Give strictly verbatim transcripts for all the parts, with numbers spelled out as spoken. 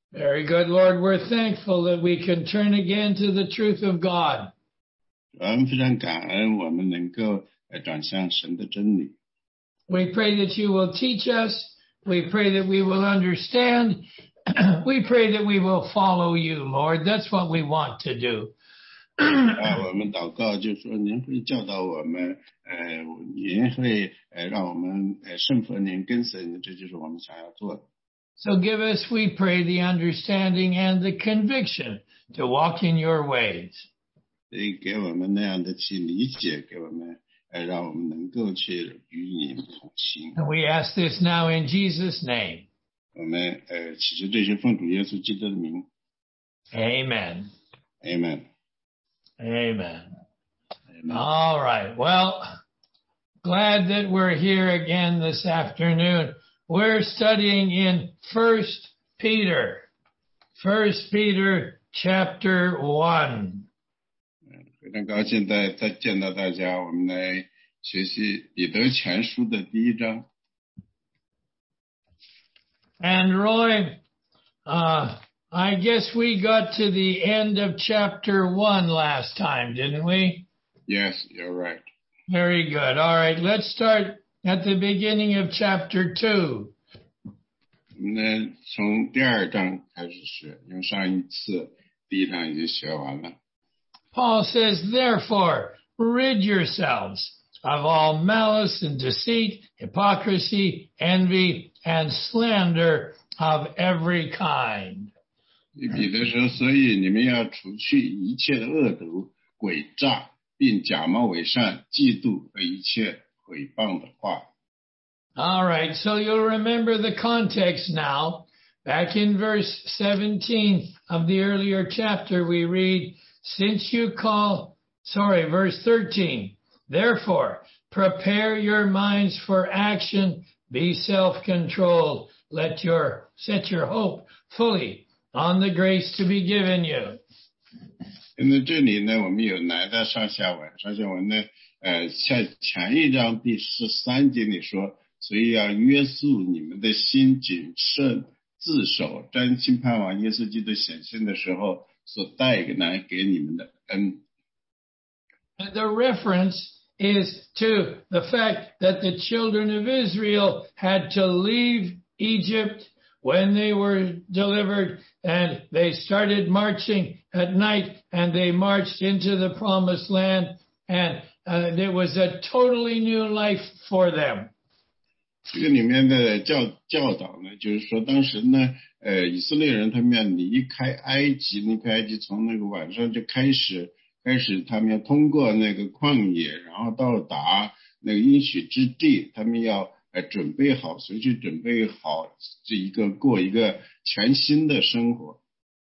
Very good, Lord. We're thankful that we can turn again to the truth of God. 我们非常感恩我们能够转向神的真理。 We pray that you will teach us. We pray that we will understand. We pray that we will follow you, Lord. That's what we want to do. 啊，我们祷告就说您会教导我们，呃，您会呃让我们呃顺服您跟随您，这就是我们想要做的。 So give us, we pray, the understanding and the conviction to walk in your ways. 所以给我们那样的去理解，给我们呃让我们能够去与你同行。 And we ask this now in Jesus' name. 我们呃祈求这些奉主耶稣基督的名。 Amen. Amen. Amen. Amen. All right. Well, glad that we're here again this afternoon. We're studying in First Peter. First Peter chapter one. 非常高兴再再见到大家，我们来学习彼得前书的第一章。 And Roy, uh, I guess we got to the end of chapter one last time, didn't we? Yes, you're right. Very good. All right. Let's start at the beginning of chapter two. 我们呢从第二章开始学，因为上一次第一章已经学完了。 Paul says, therefore, rid yourselves of all malice and deceit, hypocrisy, envy, and slander of every kind. 彼得说，所以你们要除去一切的恶毒、诡诈，并假冒伪善、嫉妒和一切毁谤的话。 All right, so you'll remember the context now. Back in verse seventeen of the earlier chapter, we read, since you call, sorry, verse thirteen, therefore, prepare your minds for action, be self-controlled, let your, set your hope fully on the grace to be given you. 因为这里呢，我们有来到上下文，上下文呢，呃，像前一章第十三节里说，所以要约束你们的心，谨慎自守，专心盼望耶稣基督显现的时候所带来给你们的恩。 And the reference is to the fact that the children of Israel had to leave Egypt when they were delivered, and they started marching at night, and they marched into the promised land, and uh, there was a totally new life for them. 这个里面的教教导呢，就是说当时呢，呃，以色列人他们要离开埃及，离开埃及从那个晚上就开始，开始他们要通过那个旷野，然后到达那个应许之地，他们要呃准备好，随时准备好这一个过一个全新的生活。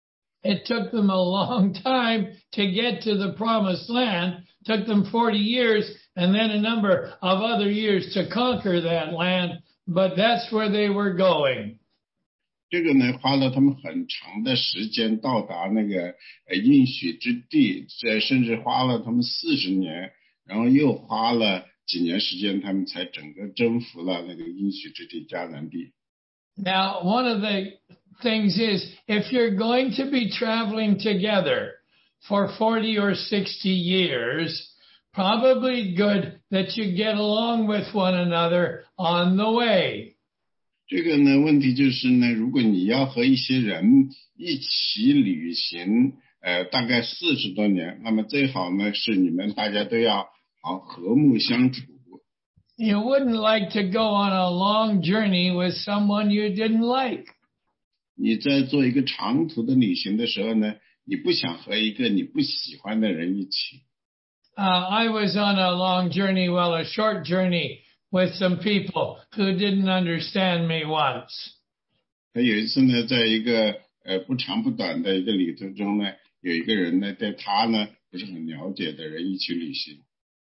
It took them a long time to get to the promised land. It took them forty years and then a number of other years to conquer that land, but that's where they were going. 这个呢，花了他们很长的时间到达那个呃应许之地，这甚至花了他们四十年，然后又花了几年时间，他们才整个征服了那个应许之地迦南地。 Now, one of the things is, if you're going to be traveling together for forty or sixty years, probably good that you get along with one another on the way. 这个呢，问题就是呢，如果你要和一些人一起旅行，呃，大概四十多年，那么最好呢是你们大家都要好和睦相处。 You wouldn't like to go on a long journey with someone you didn't like. 你在做一个长途的旅行的时候呢，你不想和一个你不喜欢的人一起。 Uh, I was on a long journey, well, a short journey with some people who didn't understand me once. 他有一次呢，在一个呃不长不短的一个旅途中呢，有一个人呢，对他呢不是很了解的人一起旅行。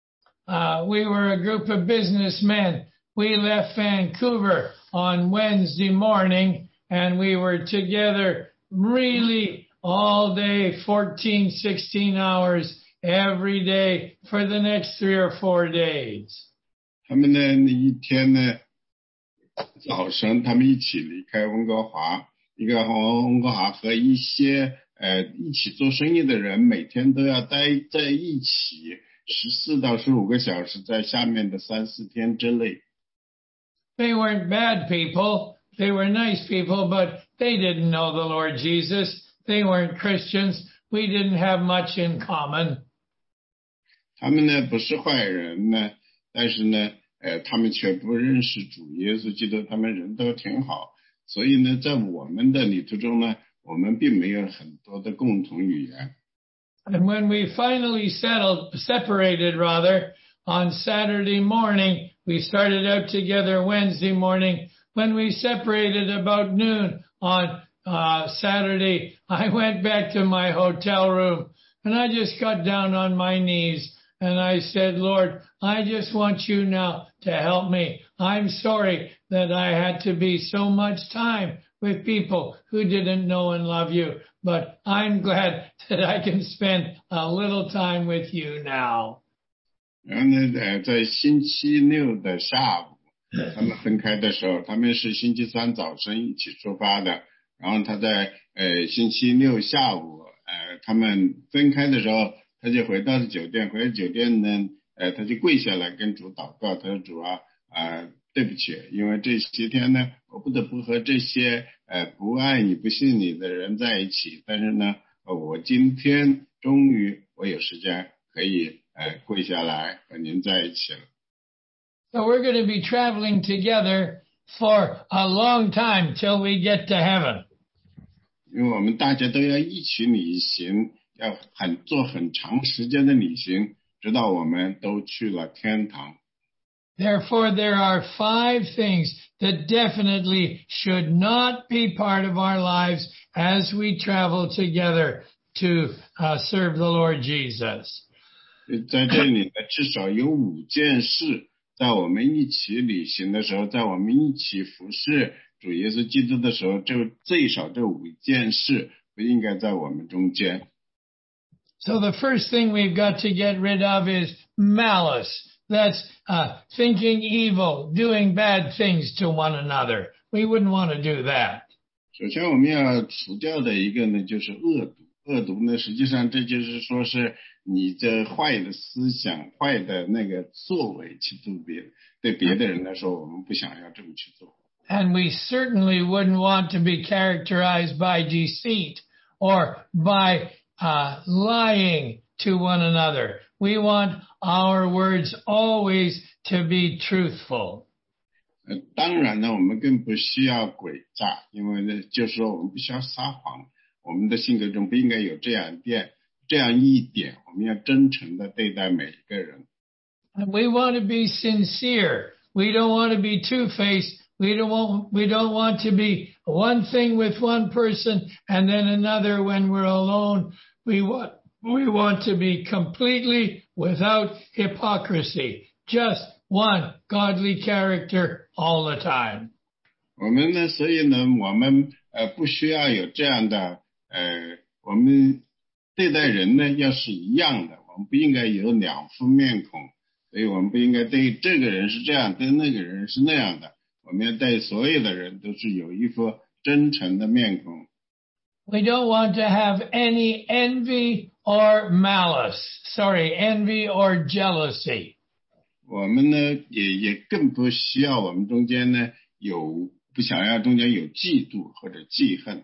Uh, we were a group of businessmen. We left Vancouver on Wednesday morning, and we were together really all day, fourteen, sixteen hours every day for the next three or four days. 他们呢那一天呢，早上他们一起离开温哥华， 一个温哥华和一些呃一起做生意的人每天都要待在一起十四到十五个小时，在下面的三四天之内。 They weren't bad people. They were nice people, but they didn't know the Lord Jesus. They weren't Christians. We didn't have much in common. 他们呢不是坏人呢，但是呢，呃，他们却不认识主耶稣基督，他们人都挺好，所以呢，在我们的旅途中呢，我们并没有很多的共同语言。 And when we finally settled, separated rather, on Saturday morning, we started out together Wednesday morning. When we separated about noon on uh, Saturday, I went back to my hotel room and I just got down on my knees and I said, Lord, I just want you now to help me. I'm sorry that I had to be so much time with people who didn't know and love you, but I'm glad that I can spend a little time with you now. 然后呢，呃，在星期六的下午，他们分开的时候，他们是星期三早晨一起出发的，然后他在呃星期六下午，呃，他们分开的时候，他就回到了酒店，回到酒店呢，呃，他就跪下来跟主祷告，他说主啊，啊、呃，对不起，因为这些天呢，我不得不和这些呃不爱你、不信你的人在一起，但是呢，呃、我今天终于我有时间可以呃跪下来和您在一起了。 So we're going to be traveling together for a long time till we get to heaven. 因为我们大家都要一起旅行，要很做很长时间的旅行，直到我们都去了天堂。 Therefore, there are five things that definitely should not be part of our lives as we travel together to uh, serve the Lord Jesus. 在这里呢，至少有五件事，在我们一起旅行的时候，在我们一起服侍主耶稣基督的时候，就最少这五件事不应该在我们中间。 So the first thing we've got to get rid of is malice. That's uh, thinking evil, doing bad things to one another. We wouldn't want to do that. 首先我们要除掉的一个呢，就是恶毒。恶毒呢，实际上这就是说是你这坏的思想、坏的那个作为去对别对别的人来说，我们不想要这么去做。 And we certainly wouldn't want to be characterized by deceit or by uh, lying to one another. We want our words always to be truthful. 呃，当然呢，我们更不需要诡诈，因为呢，就是说我们不需要撒谎。我们的性格中不应该有这样一点，这样一点，我们要真诚的对待每一个人。 And we want to be sincere. We don't want to be two-faced. We don't want, we don't want to be one thing with one person and then another when we're alone. We want, we want to be completely without hypocrisy. Just one godly character all the time. 我们呢，所以呢，我们呃不需要有这样的呃，我们对待人呢要是一样的，我们不应该有两副面孔，所以我们不应该对这个人是这样，对那个人是那样的。我们要对所有的人都是有一副真诚的面孔。 We don't want to have any envy or malice. Sorry, envy or jealousy. 我们呢，也也更不需要我们中间呢有不想要中间有嫉妒或者记恨。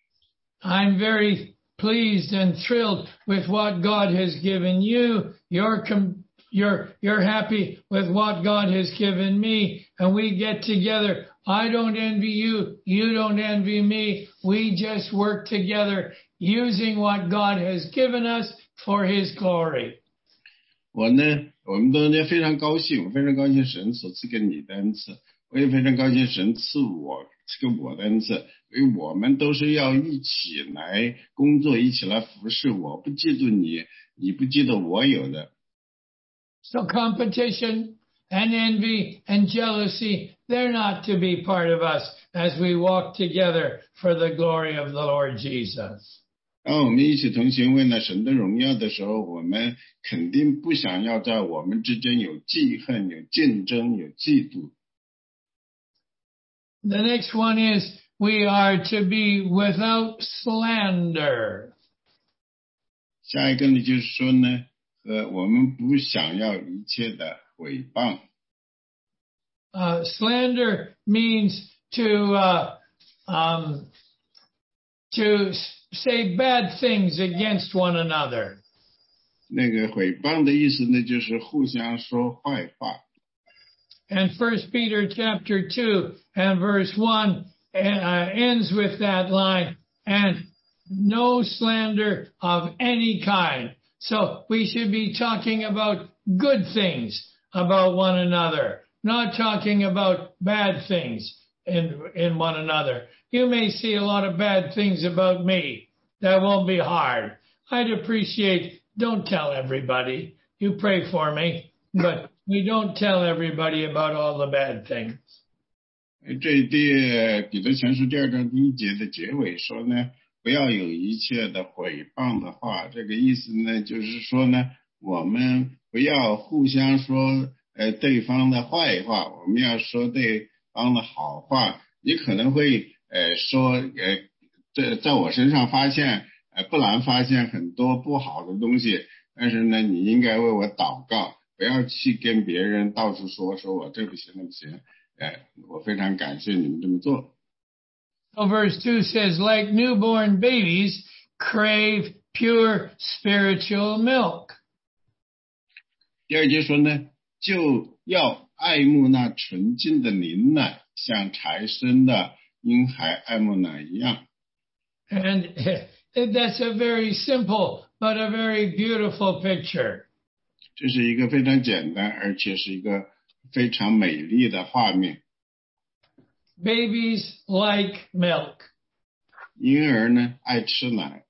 I'm very pleased and thrilled with what God has given you. You're com- you're you're happy with what God has given me, and we get together. I don't envy you. You don't envy me. We just work together using what God has given us for His glory. 我呢，我们都非常高兴，我非常高兴神所赐给你的恩赐，我也非常高兴神赐我赐给我的恩赐，因为我们都是要一起来工作，一起来服侍。我不嫉妒你，你不嫉妒我有的。 So competition and envy and jealousy, they're not to be part of us as we walk together for the glory of the Lord Jesus. 当我们一起同行为了神的荣耀的时候，我们肯定不想要在我们之间有记恨、有竞争、有嫉妒。 The next one is we are to be without slander. 下一个呢，就是说呢，呃，我们不想要一切的毁谤。 Uh, slander means to uh, um, to say bad things against one another. 那个毁谤的意思呢，就是互相说坏话。 And First Peter chapter two and verse one uh, ends with that line, and no slander of any kind. So we should be talking about good things about one another, not talking about bad things in, in one another. You may see a lot of bad things about me. That won't be hard. I'd appreciate, don't tell everybody. You pray for me, but we don't tell everybody about all the bad things. 这第彼得前书第二章第一节的结尾说呢，不要有一切的毁谤的话。这个意思呢，就是说呢，我们不要互相说呃对方的坏话，我们要说对方的好话。你可能会呃说呃在在我身上发现呃不难发现很多不好的东西，但是呢，你应该为我祷告。不要去跟别人到处说说我这不行那不行，哎，我非常感谢你们这么做。 So verse two says, like newborn babies, crave pure spiritual milk. 第二节说呢，就要爱慕那纯净的灵奶，像才生的婴孩爱慕奶一样。 And that's a very simple but a very beautiful picture. 这是一个非常简单，而且是一个非常美丽的画面。 Babies like milk. 婴儿呢爱吃奶。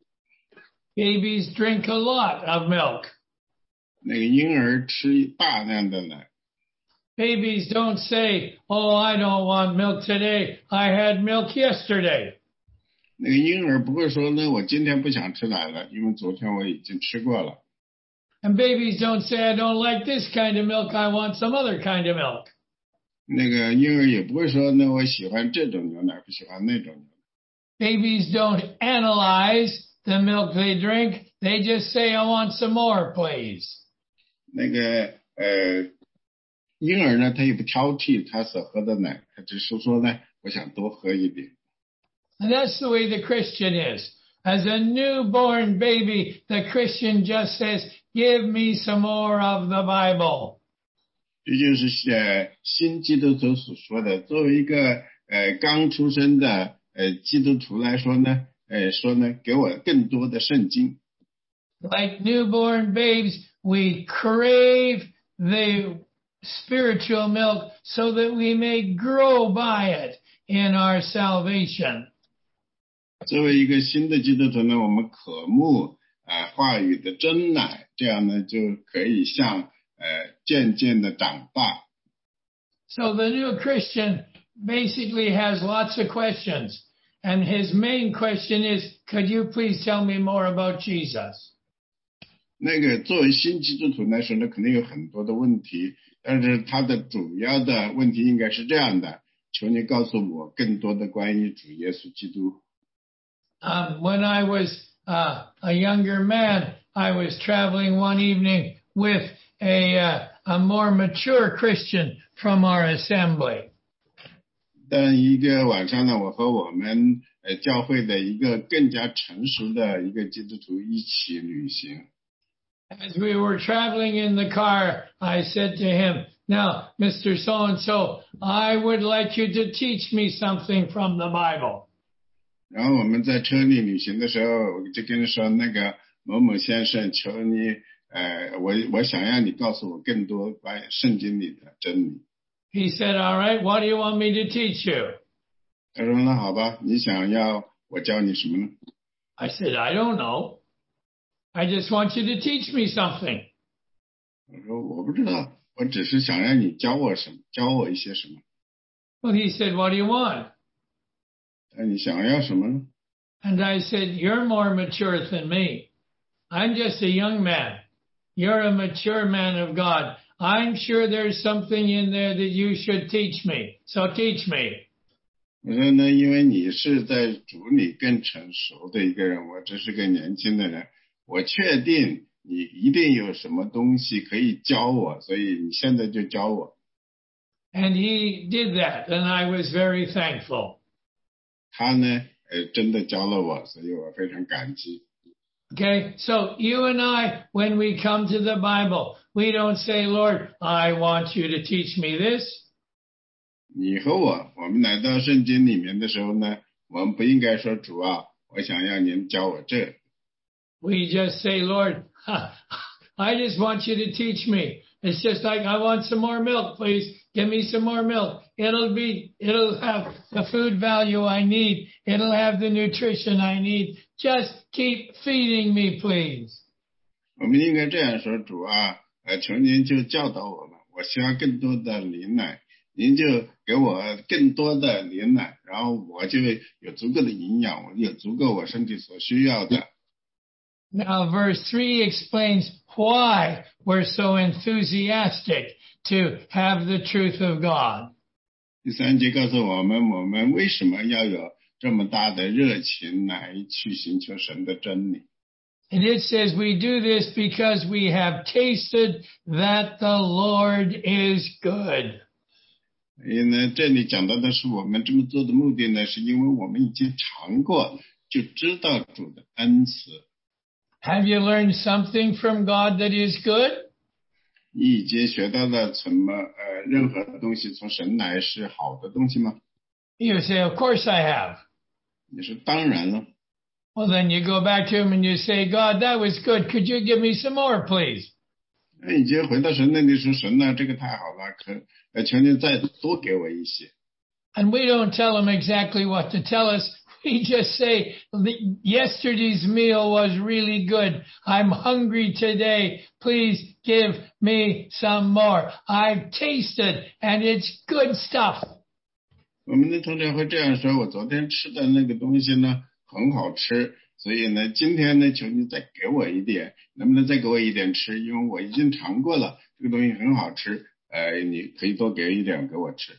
Babies drink a lot of milk. 那个婴儿吃大量的奶。 Babies don't say, "Oh, I don't want milk today. I had milk yesterday." 那个婴儿不会说呢，我今天不想吃奶了，因为昨天我已经吃过了。 And babies don't say, I don't like this kind of milk, I want some other kind of milk. 那个婴儿也不会说，那我喜欢这种牛奶，不喜欢那种牛奶。 Babies don't analyze the milk they drink, they just say, I want some more, please. 那个呃，婴儿呢，他也不挑剔他所喝的奶，他只是说呢，我想多喝一点。 And that's the way the Christian is. As a newborn baby, the Christian just says, give me some more of the Bible. 这就是呃新基督徒所说的。作为一个呃刚出生的呃基督徒来说呢，呃说呢，给我更多的圣经。 Like newborn babes, we crave the spiritual milk so that we may grow by it in our salvation. 作为一个新的基督徒呢，我们渴慕啊、呃、话语的真奶，这样呢就可以像呃渐渐的长大。 So the new Christian basically has lots of questions, and his main question is, could you please tell me more about Jesus? 那个作为新基督徒来说呢，肯定有很多的问题，但是他的主要的问题应该是这样的：求你告诉我更多的关于主耶稣基督。 Um, when I was uh, a younger man, I was traveling one evening with a, uh, a more mature Christian from our assembly. 但一个晚上呢，我和我们呃教会的一个更加成熟的一个基督徒一起旅行。 As we were traveling in the car, I said to him, now, Mister So-and-so, I would like you to teach me something from the Bible. 然后我们在车里旅行的时候，我就跟他说，那个某某先生，求你，呃，我我想让你告诉我更多关于圣经里的真理。 He said, all right, what do you want me to teach you? 他说，那好吧，你想要我教你什么呢？ I said, I don't know. I just want you to teach me something. 我说我不知道，我只是想让你教我什么，教我一些什么。 Well, he said, what do you want? 那你想要什么呢？ And I said, you're more mature than me. I'm just a young man. You're a mature man of God. I'm sure there's something in there that you should teach me. So teach me. 我说呢，因为你是在主里更成熟的一个人，我只是个年轻的人，我确定你一定有什么东西可以教我，所以你现在就教我。 And he did that, and I was very thankful. 他呢，呃，真的教了我，所以我非常感激。 Okay, so you and I, when we come to the Bible, we don't say, Lord, I want you to teach me this. 你和我，我们来到圣经里面的时候呢，我们不应该说主啊，我想要您教我这。 We just say, Lord, I just want you to teach me. It's just like, I want some more milk, please. Give me some more milk. It'll be, it'll have the food value I need. It'll have the nutrition I need. Just keep feeding me, please. 我们应该这样说，主啊，呃，求您就教导我们，我需要更多的灵奶，您就给我更多的灵奶，然后我就有足够的营养，我有足够我身体所需要的。 Now, verse three explains why we're so enthusiastic to have the truth of God. 第三节告诉我们，我们为什么要有这么大的热情来去寻求神的真理。 And it says we do this because we have tasted that the Lord is good. 所以呢，这里讲到的是我们这么做的目的呢，是因为我们已经尝过，就知道主的恩慈。 Have you learned something from God that is good? 你已经学到了什么？呃，任何东西从神来是好的东西吗？ You say, of course I have. 你说当然了。 Well, then you go back to him and you say, God, that was good. Could you give me some more, please? 那你就回到神那里说，神啊，这个太好了，可呃，求你再多给我一些。 And we don't tell him exactly what to tell us. We just say, yesterday's meal was really good. I'm hungry today. Please give me some more. I've tasted and it's good stuff. 我们呢通常会这样说，我昨天吃的那个东西呢很好吃，所以呢今天呢求你再给我一点，能不能再给我一点吃？因为我已经尝过了，这个东西很好吃，呃，你可以多给一点给我吃。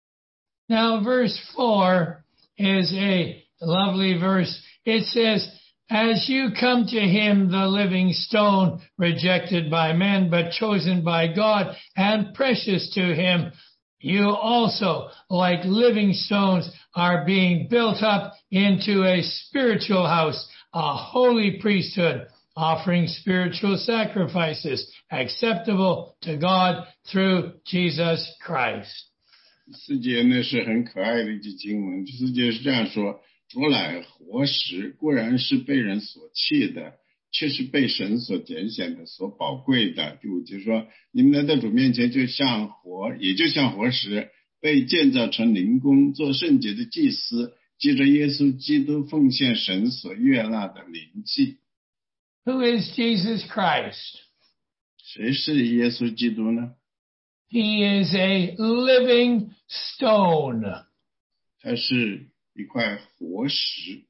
Now verse four is a lovely verse. It says, as you come to him, the living stone, rejected by men, but chosen by God and precious to him, you also, like living stones, are being built up into a spiritual house, a holy priesthood, offering spiritual sacrifices acceptable to God through Jesus Christ. 四节呢是很可爱的一句经文，四节是这样说：主乃活石，固然是被人所弃的，却是被神所拣选的，所宝贵的。第五节说，你们来到主面前就像活，也就像活石，被建造成灵宫，做圣洁的祭司，借着耶稣基督奉献神所悦纳的灵祭。 Who is Jesus Christ? 谁是耶稣基督呢？ He is a living stone. 他是一块活石。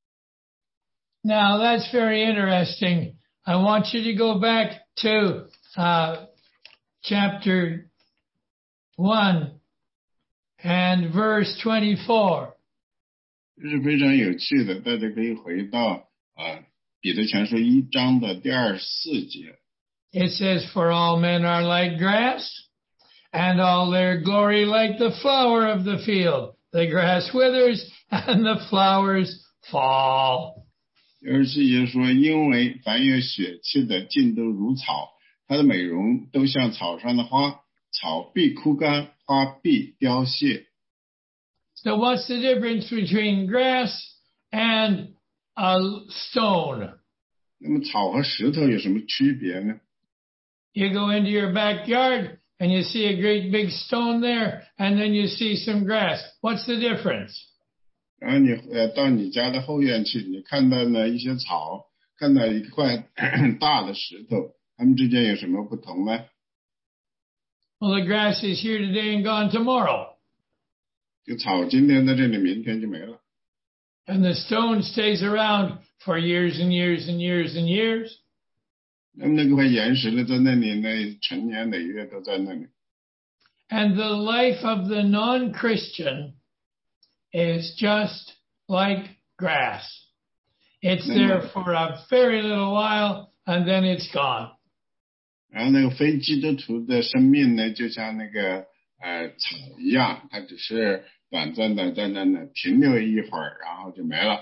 Now that's very interesting. I want you to go back to uh, chapter one and verse twenty-four. 这是非常有趣的，大家可以回到啊彼得前书一章的第二十四节。 It says, for all men are like grass, and all their glory like the flower of the field. The grass withers, and the flowers fall. 第二十四节说，因为凡有血气的尽都如草，它的美容都像草上的花，草必枯干，花必凋谢。 So what's the difference between grass and a stone? 那么草和石头有什么区别呢？ You go into your backyard and you see a great big stone there, and then you see some grass. What's the difference? 然后你呃到你家的后院去，你看到了一些草，看到一块大的石头，它们之间有什么不同呢？ Well, the grass is here today and gone tomorrow. 就草今天在这里，明天就没了。 And the stone stays around for years and years and years and years. 那么那块岩石呢，在那里呢，成年累月都在那里。 And the life of the non-Christian is just like grass. It's there for a very little while and then it's gone. 然后那个非基督徒的生命呢，就像那个呃草一样，它只是短暂的在那呢停留一会儿，然后就没了。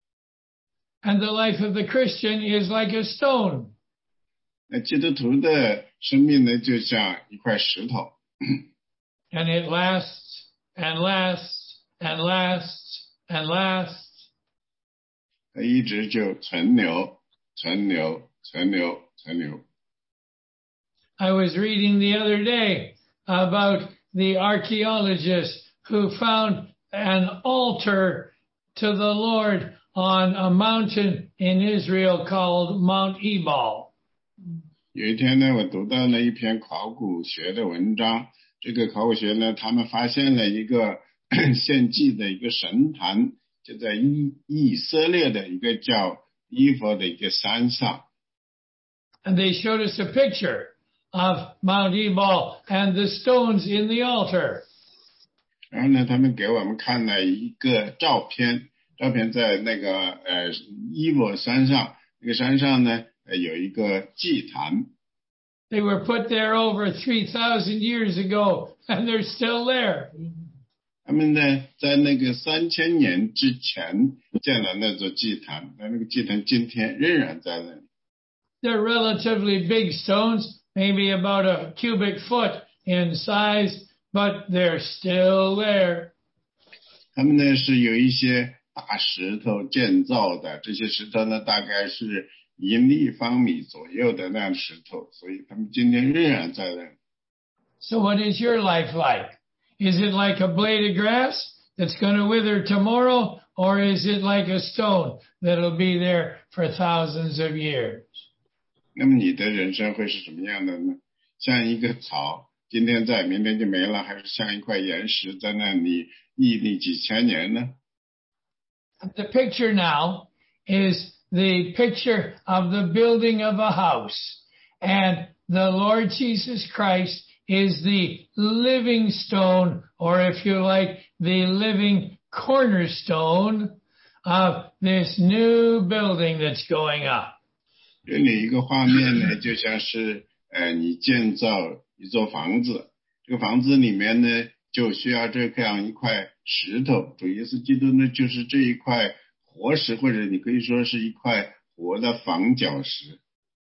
And the life of the Christian is like a stone. 那基督徒的生命呢，就像一块石头。 And it lasts and lasts and lasts and lasts. 它一直就存留、存留、存留、存留。 I was reading the other day about the archaeologists who found an altar to the Lord on a mountain in Israel called Mount Ebal. 有一天呢，我读到了一篇考古学的文章。这个考古学呢，他们发现了一个献祭的一个神坛，就在以以色列的一个叫伊佛的一个山上。 And they showed us a picture of Mount Ebal and the stones in the altar. 然后呢，他们给我们看了一个照片，照片在那个呃伊佛山上，那个山上呢有一个祭坛。 They were put there over three thousand years ago, and they're still there. 他们呢，在那个三千年之前建了那座祭坛，但那个祭坛今天仍然在那里。 They're relatively big stones, maybe about a cubic foot in size, but they're still there. 他们呢是有一些大石头建造的，这些石头呢大概是一立方米左右的那样石头，所以他们今天仍然在那里。 So what is your life like? Is it like a blade of grass that's going to wither tomorrow, or is it like a stone that'll be there for thousands of years? 那么你的人生会是什么样的呢？像一个草，今天在，明天就没了，还是像一块岩石在那里屹立几千年呢？ The picture now is the picture of the building of a house, and the Lord Jesus Christ is the living stone, or if you like, the living cornerstone of this new building that's going up. 这里一个画面呢，就像是呃你建造一座房子，这个房子里面呢就需要这样一块石头，主耶稣基督呢就是这一块活石，或者你可以说是一块活的房角石。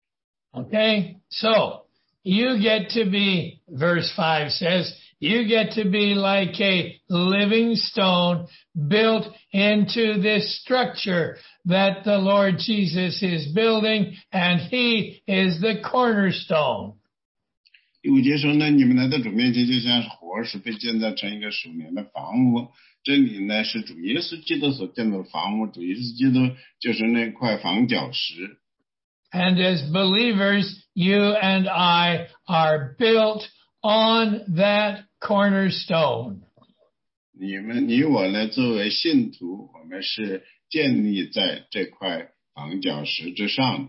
Okay, so you get to be, verse five says, you get to be like a living stone built into this structure that the Lord Jesus is building, and he is the cornerstone. 第五节说呢，你们来到主面前就像是活石被建造成一个属灵的房屋，这里呢是主耶稣基督所建造的房屋，主耶稣基督就是那块房角石。 And as believers, you and I are built on that cornerstone. 你们你我呢作为信徒，我们是建立在这块房角石之上。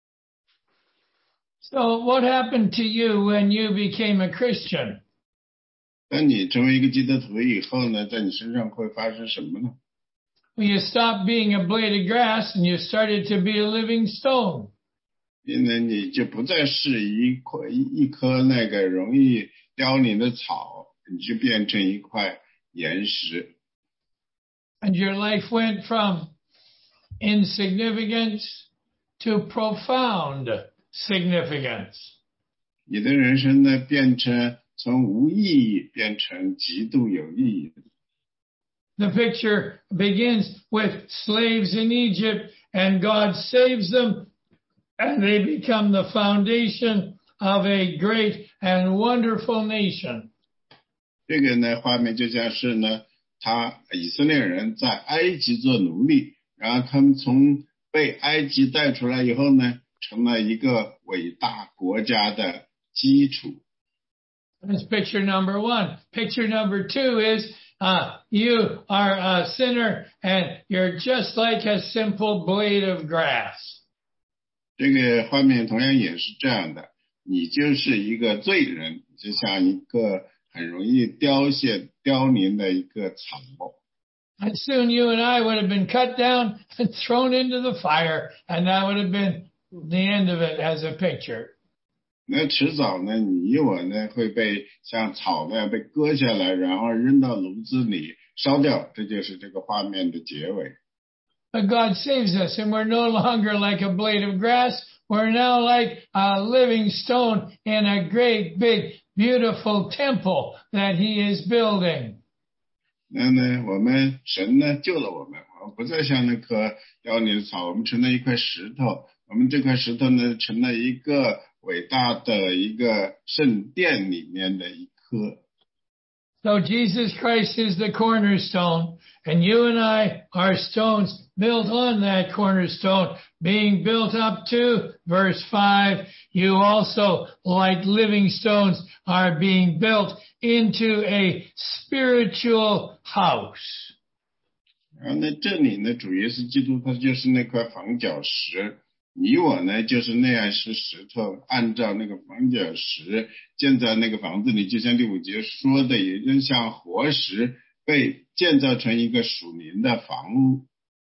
So what happened to you when you became a Christian? 当你成为一个基督徒以后呢，在你身上会发生什么呢？ Well, you stopped being a blade of grass and you started to be a living stone. 因为你就不再是一块一棵那个容易凋零的草，你就变成一块岩石。 And your life went from insignificance to profound significance. 你的人生呢，变成从无意义变成极度有意义。 The picture begins with slaves in Egypt, and God saves them, and they become the foundation of a great and wonderful nation. 这个呢，画面就像是呢，他以色列人在埃及做奴隶，然后他们从被埃及带出来以后呢，成了一个伟大国家的基础。 That's picture number one. Picture number two is uh, you are a sinner and you're just like a simple blade of grass. 这个画面同样也是这样的，你就是一个罪人，就像一个很容易凋谢凋零的一个草。 And soon you and I would have been cut down and thrown into the fire, and that would have been the end of it as a picture. 那迟早呢，你我呢会被像草那样被割下来，然后扔到炉子里烧掉，这就是这个画面的结尾。 But God saves us, and we're no longer like a blade of grass. We're now like a living stone in a great, big, beautiful temple that He is building. 那呢，我们神呢救了我们，我们不再像那棵凋零的草，我们成了一块石头。我们这块石头呢，成了一个伟大的一个圣殿里面的一棵。 So Jesus Christ is the cornerstone, and you and I are stones built on that cornerstone, being built up to, verse five, you also, like living stones, are being built into a spiritual house. 然后呢，这里呢，主耶稣基督他就是那块房角石，你我呢就是那样是石头，按照那个房角石建在那个房子里，就像第五节说的，也就像活石被建造成一个属灵的房屋。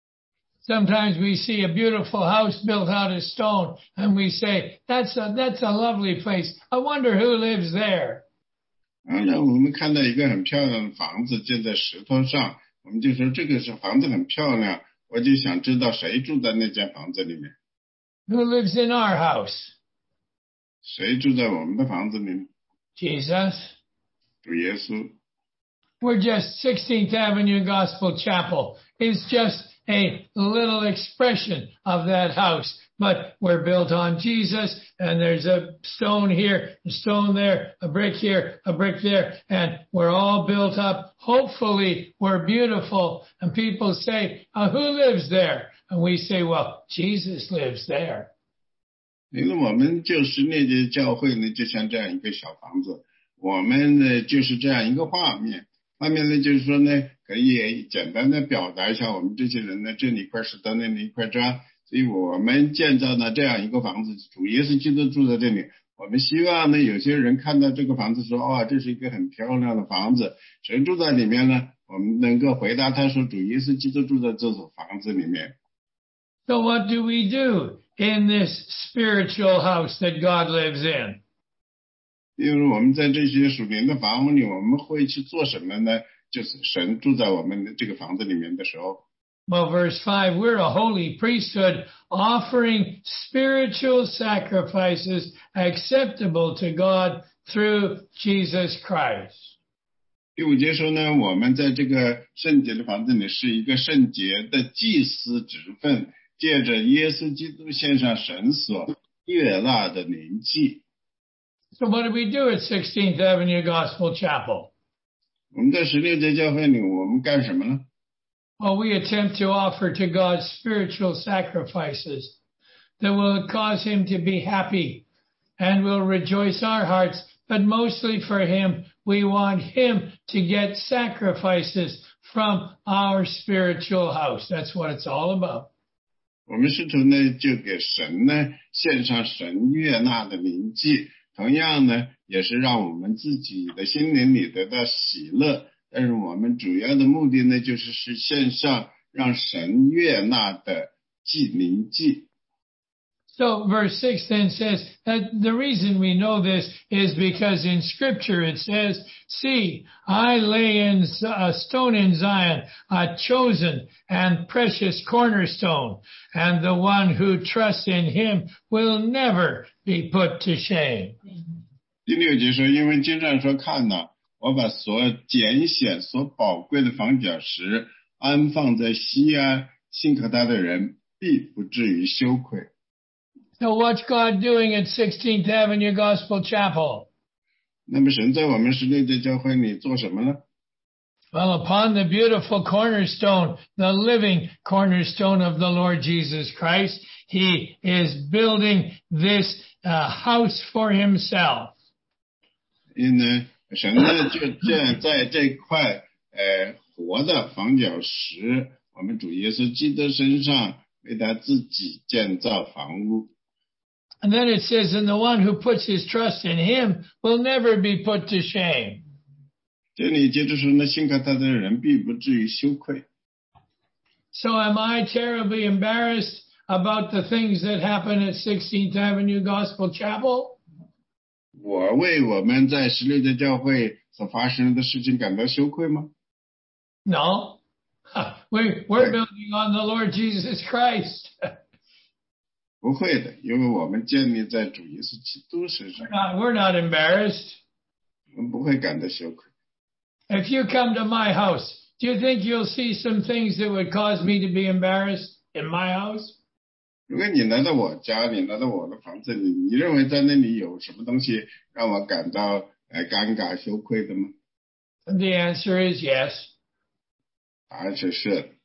Sometimes we see a beautiful house built out of stone, and we say, that's a, that's a lovely place. I wonder who lives there. 然后我们看到一个很漂亮的房子建在石头上，我们就说这个是房子很漂亮，我就想知道谁住在那间房子里面。 Who lives in our house? 谁住在我们的房子里面？ Jesus. 主耶稣。 We're just sixteenth Avenue Gospel Chapel. It's just a little expression of that house, but we're built on Jesus, and there's a stone here, a stone there, a brick here, a brick there, and we're all built up. Hopefully we're beautiful, and people say, oh, who lives there? And we say, well, Jesus lives there. 因为我们就是那间教会呢，就像这样一个小房子，我们呢就是这样一个画面。画面呢就是说呢，可以简单的表达一下我们这些人呢，这里一块石头，那里一块砖，所以我们建造了这样一个房子，主耶稣基督住在这里。我们希望呢，有些人看到这个房子说，哦，这是一个很漂亮的房子，谁住在里面呢？我们能够回答他说，主耶稣基督住在这所房子里面。 So what do we do in this spiritual house that God lives in? 因为我们在这些属灵的房屋里，我们会去做什么呢？就是神住在我们的这个房子里面的时候。 Well, verse five, we're a holy priesthood offering spiritual sacrifices acceptable to God through Jesus Christ. 第五节说呢，我们在这个圣洁的房子里是一个圣洁的祭司职分，借着耶稣基督献上神所悦纳的灵祭。 So what do we do at sixteenth Avenue Gospel Chapel? 我们在十六节教会里，我们干什么呢？ Well, we attempt to offer to God spiritual sacrifices that will cause Him to be happy and will rejoice our hearts, but mostly for Him, we want Him to get sacrifices from our spiritual house. That's what it's all about. 我们试图呢，就给神呢献上神悦纳的灵祭。同样呢，也是让我们自己的心灵里得到喜乐，但是我们主要的目的呢，就是是献上让神悦纳的祭灵祭。 So verse six then says that the reason we know this is because in Scripture it says, see, I lay in a stone in Zion, a chosen and precious cornerstone, and the one who trusts in him will never be put to shame. 第六节说，因为经上说，看哪，我把所拣选、所宝贵的房角石安放在西安，信靠他的人必不至于羞愧。 So what's God doing at sixteenth Avenue Gospel Chapel? 那么神在我们十六节教会里做什么呢？ Well, upon the beautiful cornerstone, the living cornerstone of the Lord Jesus Christ, He is building this uh, house for Himself. 因呢，神呢就建在这块呃活的房角石，我们主耶稣基督身上，为他自己建造房屋。 And then it says, and the one who puts his trust in Him will never be put to shame. 这里接着说呢，信靠他的人必不至于羞愧。 So am I terribly embarrassed about the things that happen at sixteenth Avenue Gospel Chapel? 我为我们在十六节教会所发生的事情感到羞愧吗？ No. We, we're building on the Lord Jesus Christ. 不会的，因为我们建立在主耶稣基督身上。 We're not, we're not embarrassed. 我们不会感到羞愧。 If you come to my house, do you think you'll see some things that would cause me to be embarrassed in my house? 如果你来到我家，你来到我的房子里，你认为在那里有什么东西让我感到呃尴尬、羞愧的吗？ The answer is yes. 答案是是的。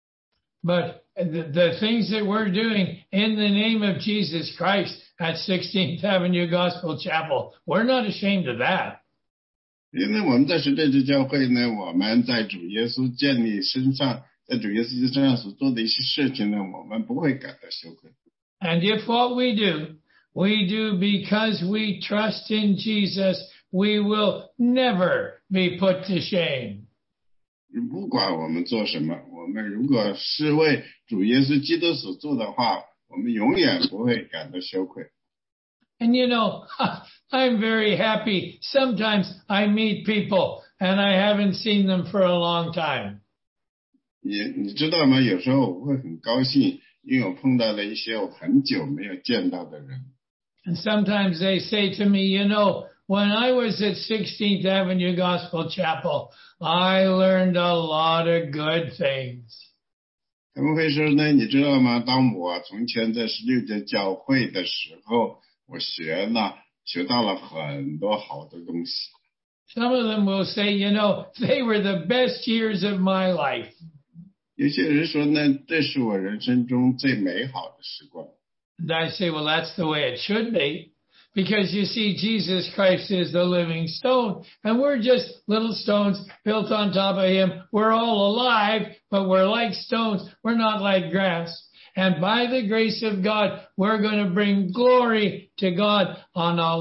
But the, the things that we're doing in the name of Jesus Christ at sixteenth Avenue Gospel Chapel, we're not ashamed of that. 因为我们在十六节教会呢，我们在主耶稣建立身上，在主耶稣身上所做的一些事情呢，我们不会感到羞愧。 And if what we do, we do because we trust in Jesus, we will never be put to shame. 不管我们做什么，我们如果是为主耶稣基督所做的话，我们永远不会感到羞愧。 And you know, I'm very happy. Sometimes I meet people and I haven't seen them for a long time. 你你知道吗？有时候我会很高兴，因为我碰到了一些我很久没有见到的人。 And sometimes they say to me, you know, when I was at sixteenth Avenue Gospel Chapel, I learned a lot of good things. 他们会说呢，你知道吗？当我从前在十六节教会的时候，我学了学到了很多好的东西。 Some of them will say, you know, they were the best years of my life. 有些人说呢，这是我人生中最美好的时光。 And I say, well, that's the way it should be. Because you see, Jesus Christ is the living stone, and we're just little stones built on top of him. We're all alive, but we're like stones. We're not like grass. And by the grace of God, we're going to bring glory to God on a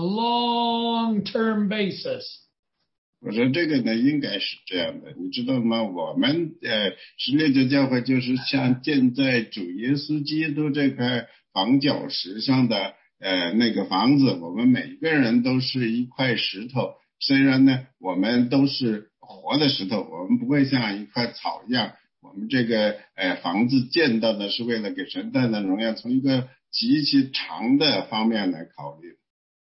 long-term basis. 我说这个呢，应该是这样的，你知道吗？我们呃，十六节教会就是像建在主耶稣基督这块房角石上的呃那个房子，我们每个人都是一块石头，虽然呢，我们都是活的石头，我们不会像一块草一样。我们这个呃房子建造的是为了给神带来荣耀，从一个极其长的方面来考虑。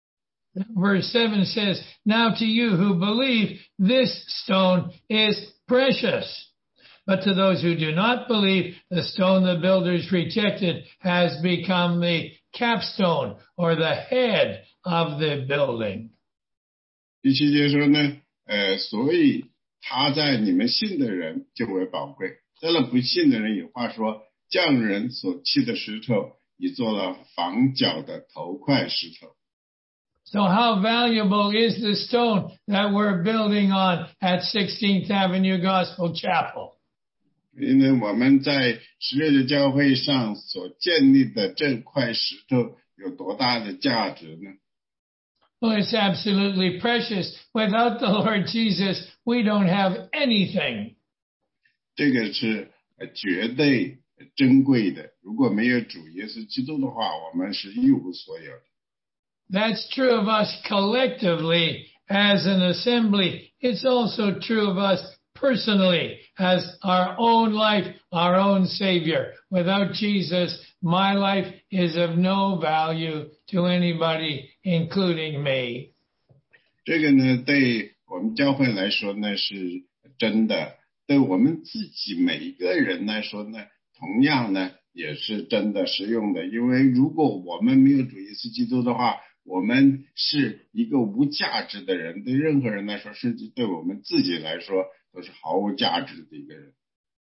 Verse seven says, now to you who believe, this stone is precious. But to those who do not believe, the stone the builders rejected has become the capstone or the head of the building. 第七节说呢，呃，所以他在你们信的人就为宝贵，在了不信的人有话说，匠人所砌的石头，已做了房角的头块石头。 So how valuable is the stone that we're building on at sixteenth Avenue Gospel Chapel? 因为我们在十六节教会上所建立的这块石头有多大的价值呢？ Well, it's absolutely precious. Without the Lord Jesus, we don't have anything. 这个是呃绝对珍贵的。如果没有主耶稣基督的话，我们是一无所有的。 That's true of us collectively as an assembly. It's also true of us personally as our own life, our own Savior. Without Jesus, my life is of no value to anybody, including me. 这个呢，对我们教会来说呢是真的，对我们自己每一个人来说呢，同样呢也是真的实用的。因为如果我们没有主耶稣基督的话，我们是一个无价值的人，对任何人来说，甚至对我们自己来说，都是毫无价值的一个人。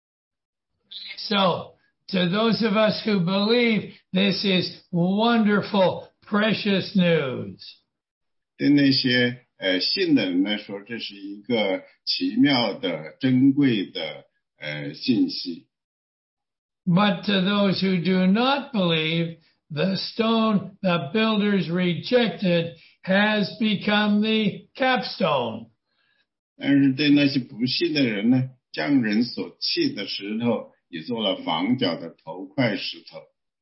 So, to those of us who believe, this is wonderful, precious news. 对那些呃信的人来说，这是一个奇妙的、珍贵的呃信息。 But to those who do not believe, the stone the builders rejected has become the capstone. 但是对那些不信的人呢，匠人所砌的石头你做了房角的头块石头。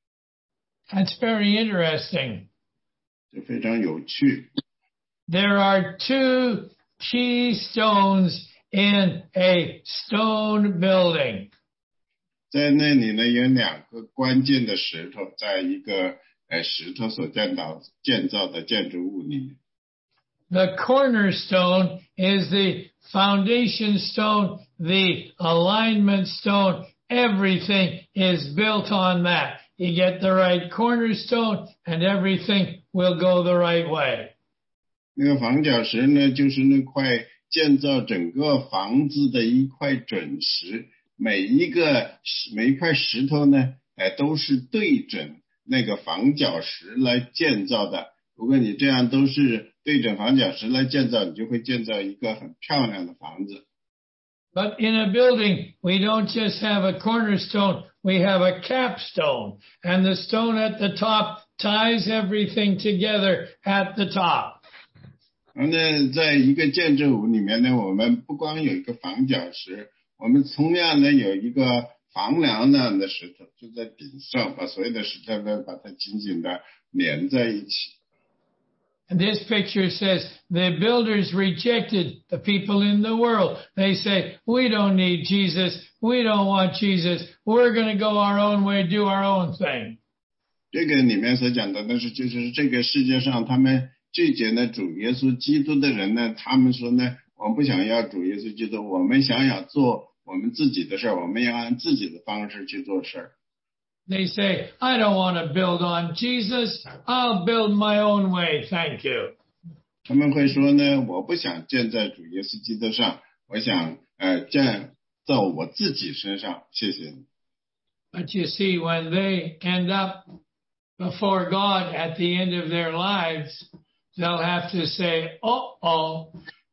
That's very interesting. 这非常有趣。 There are two key stones in a stone building. 在那里呢，有两个关键的石头，在一个呃石头所建造建造的建筑物里面。 The cornerstone is the foundation stone, the alignment stone. Everything is built on that. You get the right cornerstone and everything will go the right way. 那个房角石呢，就是那块建造整个房子的一块准石，每一个每一块石头呢，哎，都是对准那个房角石来建造的。如果你这样都是对准房角石来建造，你就会建造一个很漂亮的房子。 But in a building, we don't just have a cornerstone, we have a capstone. And the stone at the top ties everything together at the top. 然后呢，在一个建筑物里面呢，我们不光有一个房角石，我们同样呢有一个房梁那样的石头，就在顶上，把所有的石头呢把它紧紧的连在一起。 And this picture says the builders rejected the people in the world. They say, we don't need Jesus. We don't want Jesus. We're going to go our own way, do our own thing. 这个里面所讲的那是就是这个世界上他们拒绝了主耶稣基督的人呢，他们说呢，我们不想要主耶稣基督，我们想要做我们自己的事儿，我们要按自己的方式去做事儿。 They say, I don't want to build on Jesus. I'll build my own way. Thank you. 他们会说呢，我不想建在主耶稣基督上，我想呃建在我自己身上，谢谢你。 But you see, when they end up before God at the end of their lives, they'll have to say, uh-oh,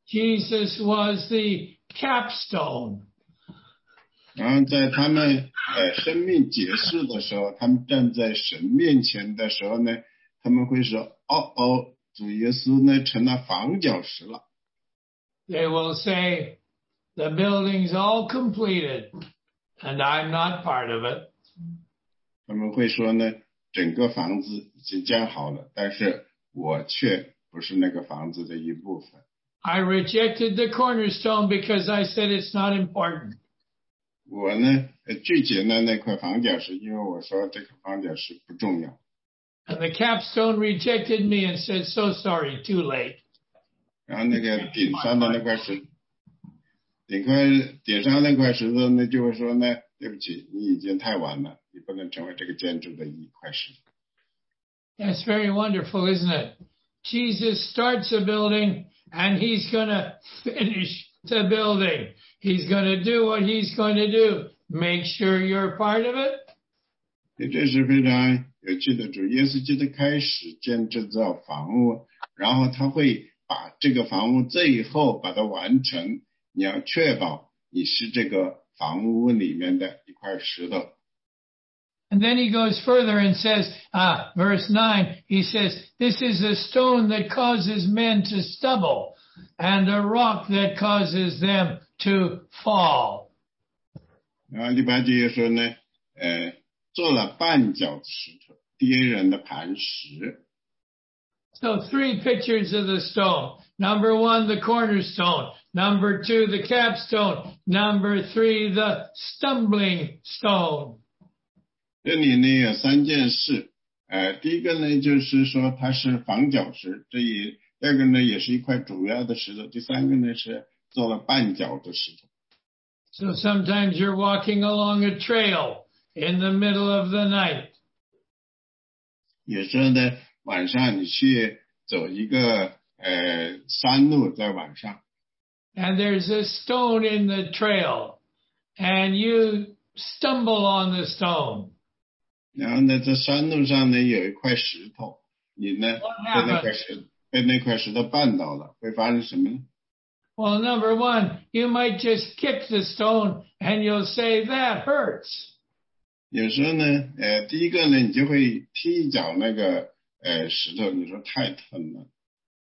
Jesus was the capstone. 然后在他们呃生命结束的时候，他们站在神面前的时候呢，他们会说，哦哦，主耶稣呢成了房角石了。 They will say, the building's all completed, and I'm not part of it. 他们会说呢，整个房子已经建好了，但是我却不是那个房子的一部分。 I rejected the cornerstone because I said it's not important. 我呢拒绝了那块房角石，因为我说这个房角石不重要。 And the capstone rejected me and said, so sorry, too late. 然后那个顶上的那块石，顶块顶上那块石头呢，就会说呢，对不起，你已经太晚了，你不能成为这个建筑的一块石头。 That's very wonderful, isn't it? Jesus starts a building and he's going to finish the building. He's going to do what he's going to do. Make sure you're part of it. 这是非常有趣的。主耶稣基督开始建制造房屋，然后他会把这个房屋最后把它完成。你要确保你是这个房屋里面的一块石头。 And then he goes further and says, uh, verse nine, he says, this is a stone that causes men to stumble and a rock that causes them to fall. 然后第八节说呢，呃，做了绊脚石头，跌人的磐石。 So three pictures of the stone. Number one, the cornerstone. Number two, the capstone. Number three, the stumbling stone. 这里呢有三件事，呃，第一个呢就是说它是房角石，这也第二个呢也是一块主要的石头，第三个呢是做了绊脚的石头。 So sometimes you're walking along a trail in the middle of the night. 有时候呢晚上你去走一个呃山路，在晚上。 And there's a stone in the trail, and you stumble on the stone. 然后呢，在山路上呢有一块石头，你呢被那块石被那块石头绊倒了，会发生什么呢？ Well, number one, you might just kick the stone, and you'll say that hurts. 有时候呢，呃，第一个呢，你就会踢一脚那个呃石头，你说太疼了。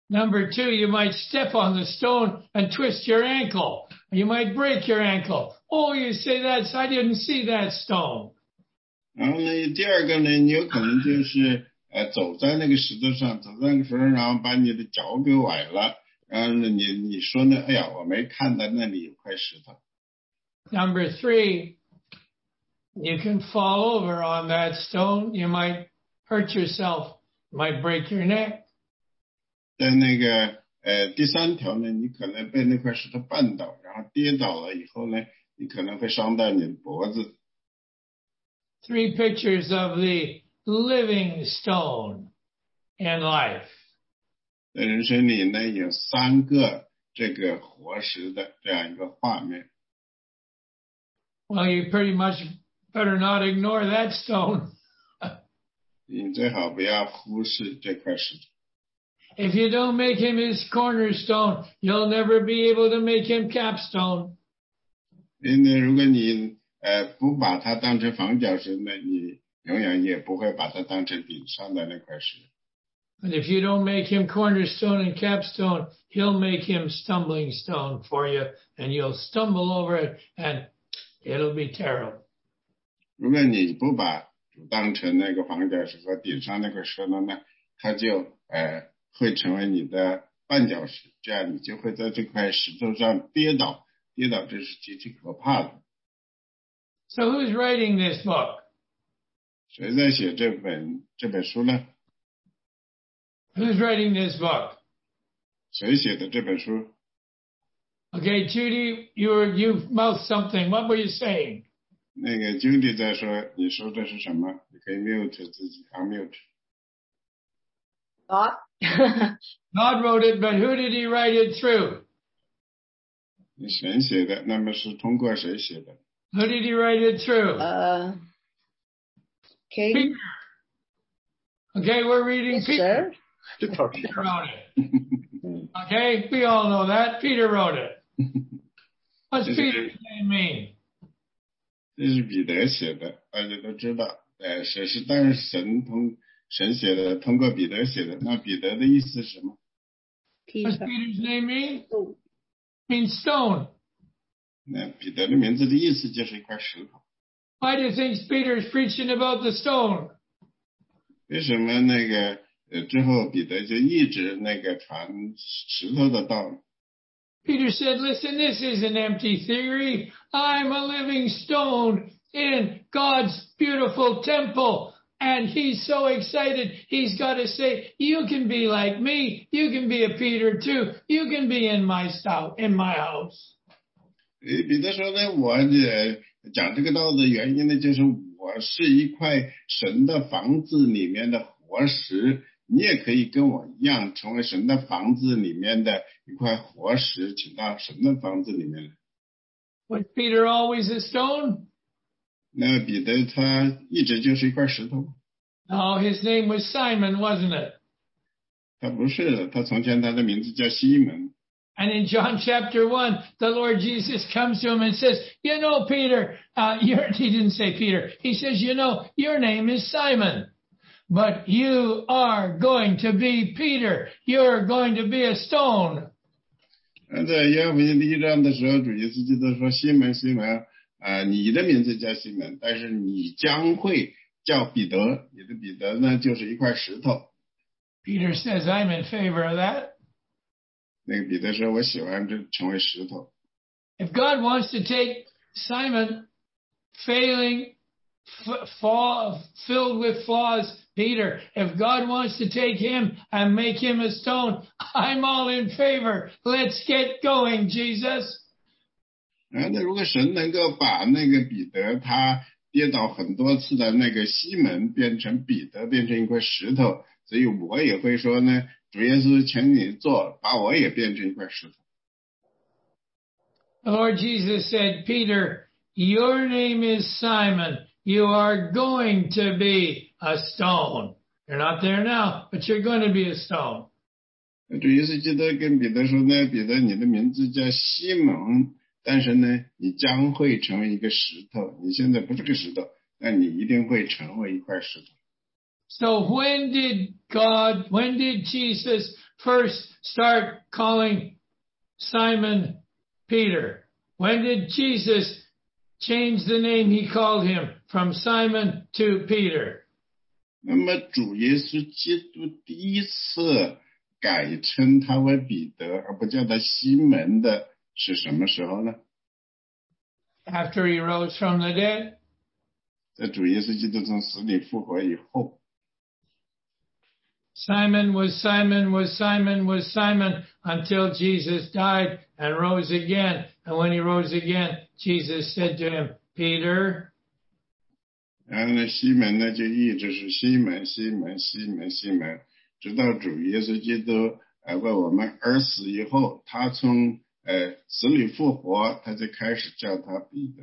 Number two, you might step on the stone and twist your ankle. You might break your ankle. Oh, you say that's, I didn't see that stone. 然后呢，第二个呢，你有可能就是呃走在那个石头上，走在那个石头上，然后把你的脚给崴了，然后呢，你你说呢？哎呀，我没看到那里有块石头。 Number three, you can fall over on that stone. You might hurt yourself. You might break your neck. 在那个呃第三条呢，你可能被那块石头绊倒，然后跌倒了以后呢，你可能会伤到你的脖子。 Three pictures of the living stone in life. 在人生里呢，有三个这个活石的这样一个画面。 Well, you pretty much better not ignore that stone. 你最好不要忽视这块石头。 If you don't make him his cornerstone, you'll never be able to make him capstone. 因为如果你呃不把它当成房角石呢，你永远也不会把它当成顶上的那块石。 But if you don't make him cornerstone and capstone, he'll make him stumbling stone for you, and you'll stumble over it, and it'll be terrible. 如果你不把主当成那个房角石和顶上那块石头呢，它就呃会成为你的绊脚石，这样你就会在这块石头上跌倒，跌倒这是极其可怕的。 So who's writing this book? 谁在写这本这本书呢？ Who's writing this book? 谁写的这本书？ Okay, Judy, you were you mouthed something. What were you saying? 那个 Judy 在说，你说的是什么？你可以 mute 自己 unmute。 God. God wrote it, but who did he write it through? 神写的，那么是通过谁写的？ Who did he write it through? Uh, King. Peter. Okay, we're reading Yes, Peter. sir. Peter wrote it. Okay, we all know that. Peter wrote it. What's Peter's name mean? 这是彼得写的，大家都知道。呃，神是当然神通神写的，通过彼得写的。那彼得的意思是什么？ What's Peter. Peter's name mean? Oh. Means stone. 那彼得的名字的意思就是一块石头。 Why do you think Peter's preaching about the stone? 为什么那个呃之后彼得就一直那个传石头的道？ Peter said, listen, this is an empty theory. I'm a living stone in God's beautiful temple. And he's so excited, he's got to say, you can be like me. You can be a Peter too. You can be in my house, in my house. 呃，彼得说呢，我呃讲这个道的原因呢，就是我是一块神的房子里面的活石，你也可以跟我一样，成为神的房子里面的一块活石，请到神的房子里面来。 Was Peter always a stone? 那彼得他一直就是一块石头？ No, his name was Simon, wasn't it? 他不是的，他从前他的名字叫西门。 And in John chapter one, the Lord Jesus comes to him and says, you know, Peter, uh, you're, he didn't say Peter. He says, you know, your name is Simon, but you are going to be Peter. You're going to be a stone. 而在约翰福音第一章的时候，主耶稣基督说：“西门，西门，啊、呃，你的名字叫西门，但是你将会叫彼得。你的彼得呢，就是一块石头。” Peter says, I'm in favor of that. 那个彼得说：“我喜欢这成为石头。” If God wants to take Simon, failing, f- fall, filled with flaws, Peter, if God wants to take him and make him a stone, I'm all in favor. Let's get going, Jesus. 然后呢，如果神能够把那个彼得他跌倒很多次的那个西门变成彼得，变成一块石头，所以我也会说呢，主耶稣，请你做，把我也变成一块石头。 The Lord Jesus said, Peter, your name is Simon. You are going to be a stone. You're not there now, but you're going to be a stone. 主耶稣基督跟彼得说呢，彼得，你的名字叫西蒙，但是呢，你将会成为一个石头。你现在不是个石头，但你一定会成为一块石头。 So when did God, when did Jesus first start calling Simon Peter? When did Jesus change the name he called him from Simon to Peter? 那么主耶稣基督第一次改称他为彼得，而不叫他西门的是什么时候呢？ After he rose from the dead. 在主耶稣基督从死里复活以后。 Simon was Simon was Simon was Simon until Jesus died and rose again. And when he rose again, Jesus said to him, Peter. 然后呢，西门呢就一直是西门，西门，西门，西门，直到主耶稣基督呃为我们而死以后，他从呃死里复活，他就开始叫他彼得。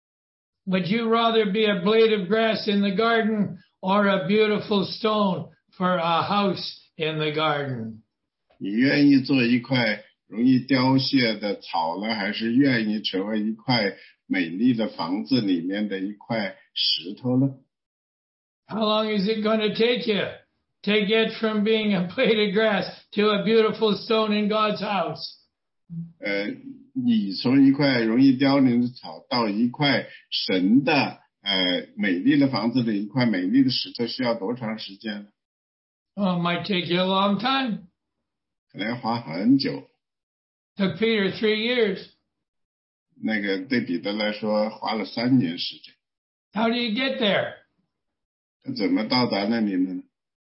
Would you rather be a blade of grass in the garden or a beautiful stone for a house in the garden? 你愿意做一块容易凋谢的草呢，还是愿意成为一块美丽的房子里面的一块石头呢？ How long is it going to take you to get from being a blade of grass to a beautiful stone in God's house? 呃，你从一块容易凋零的草到一块神的呃美丽的房子的一块美丽的石头，需要多长时间呢？ Oh, it might take you a long time. 可能要花很久。 Took Peter three years. 那个对彼得来说花了三年时间。 How do you get there? 他怎么到达那里呢？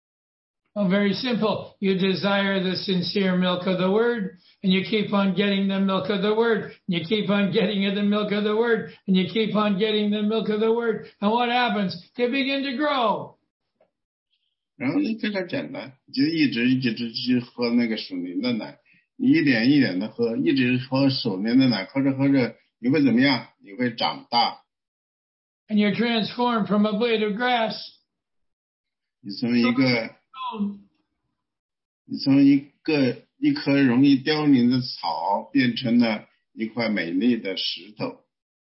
Oh, very simple. You desire the sincere milk of the word, and you keep on getting the milk of the word. And you keep on getting the milk of the word, and you keep on getting the milk of the word. And what happens? They begin to grow. 然后非常简单，你就一直一直去喝那个属灵的奶，你一点一点的喝，一直喝属灵的奶，喝着喝着，你会怎么样？你会长大。 And you're transformed from a blade of grass. 你从一个，你从一个一棵容易凋零的草，变成了一块美丽的石头。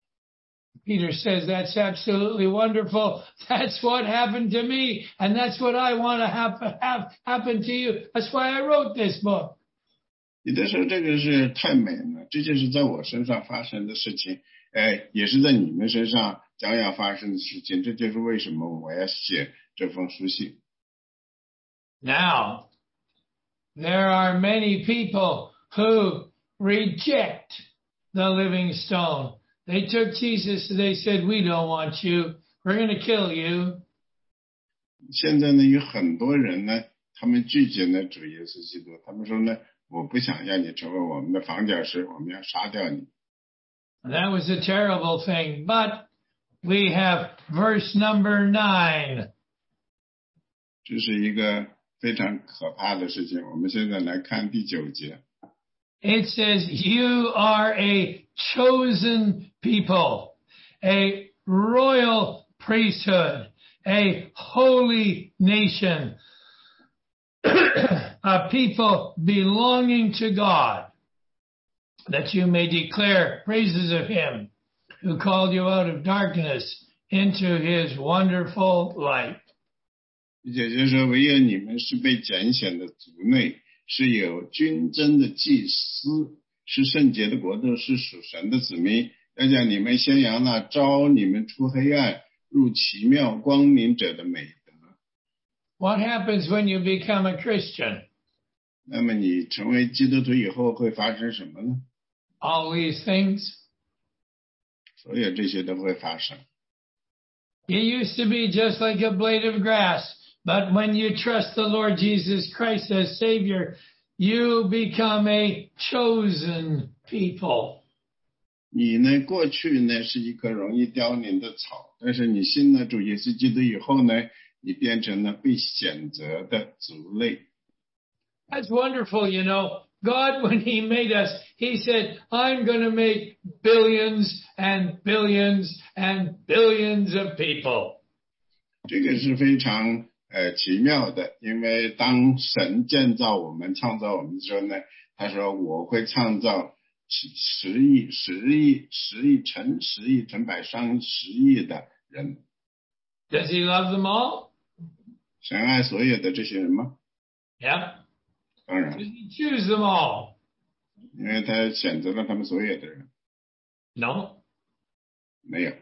Peter says, that's absolutely wonderful. That's what happened to me. And that's what I want to have, have happen to you. That's why I wrote this book. 彼得说这个是太美了，这就是在我身上发生的事情，哎，也是在你们身上将要发生的事情，这就是为什么我要写这封书信。 Now, there are many people who reject the living stone. They took Jesus, they said, we don't want you. We're going to kill you. 现在呢，有很多人呢，他们拒绝了主耶稣基督，他们说呢，我不想让你成为我们的房角石，我们要杀掉你。 That was a terrible thing. But we have verse number nine. 这是一个非常可怕的事情。我们现在来看第九节。 It says, you are a chosen people, a royal priesthood, a holy nation, a people belonging to God, that you may declare praises of him who called you out of darkness into his wonderful light. 也就是说，唯有你们是被拣选的族类，是有军争的祭司，是圣洁的国度，是属神的子民。要叫你们宣扬那招你们出黑暗入奇妙光明者的美德。 What happens when you become a Christian? 那么你成为基督徒以后会发生什么呢？ All these things. 所有这些都会发生。 You used to be just like a blade of grass, but when you trust the Lord Jesus Christ as Savior, you become a chosen people. 你呢，过去呢是一棵容易凋零的草，但是你信了主耶稣基督以后呢，你变成了被选择的族类。 That's wonderful, you know. God, when he made us, he said, I'm going to make billions and billions and billions of people. 这个是非常呃奇妙的，因为当神建造我们、创造我们的时候呢，他说我会创造十亿、十亿、十亿乘十亿乘百上十亿的人。 Does he love them all? 神爱所有的这些人吗？ Yep. 当然， Did he choose them all? 因为他选择了他们所有的人， No. 没有。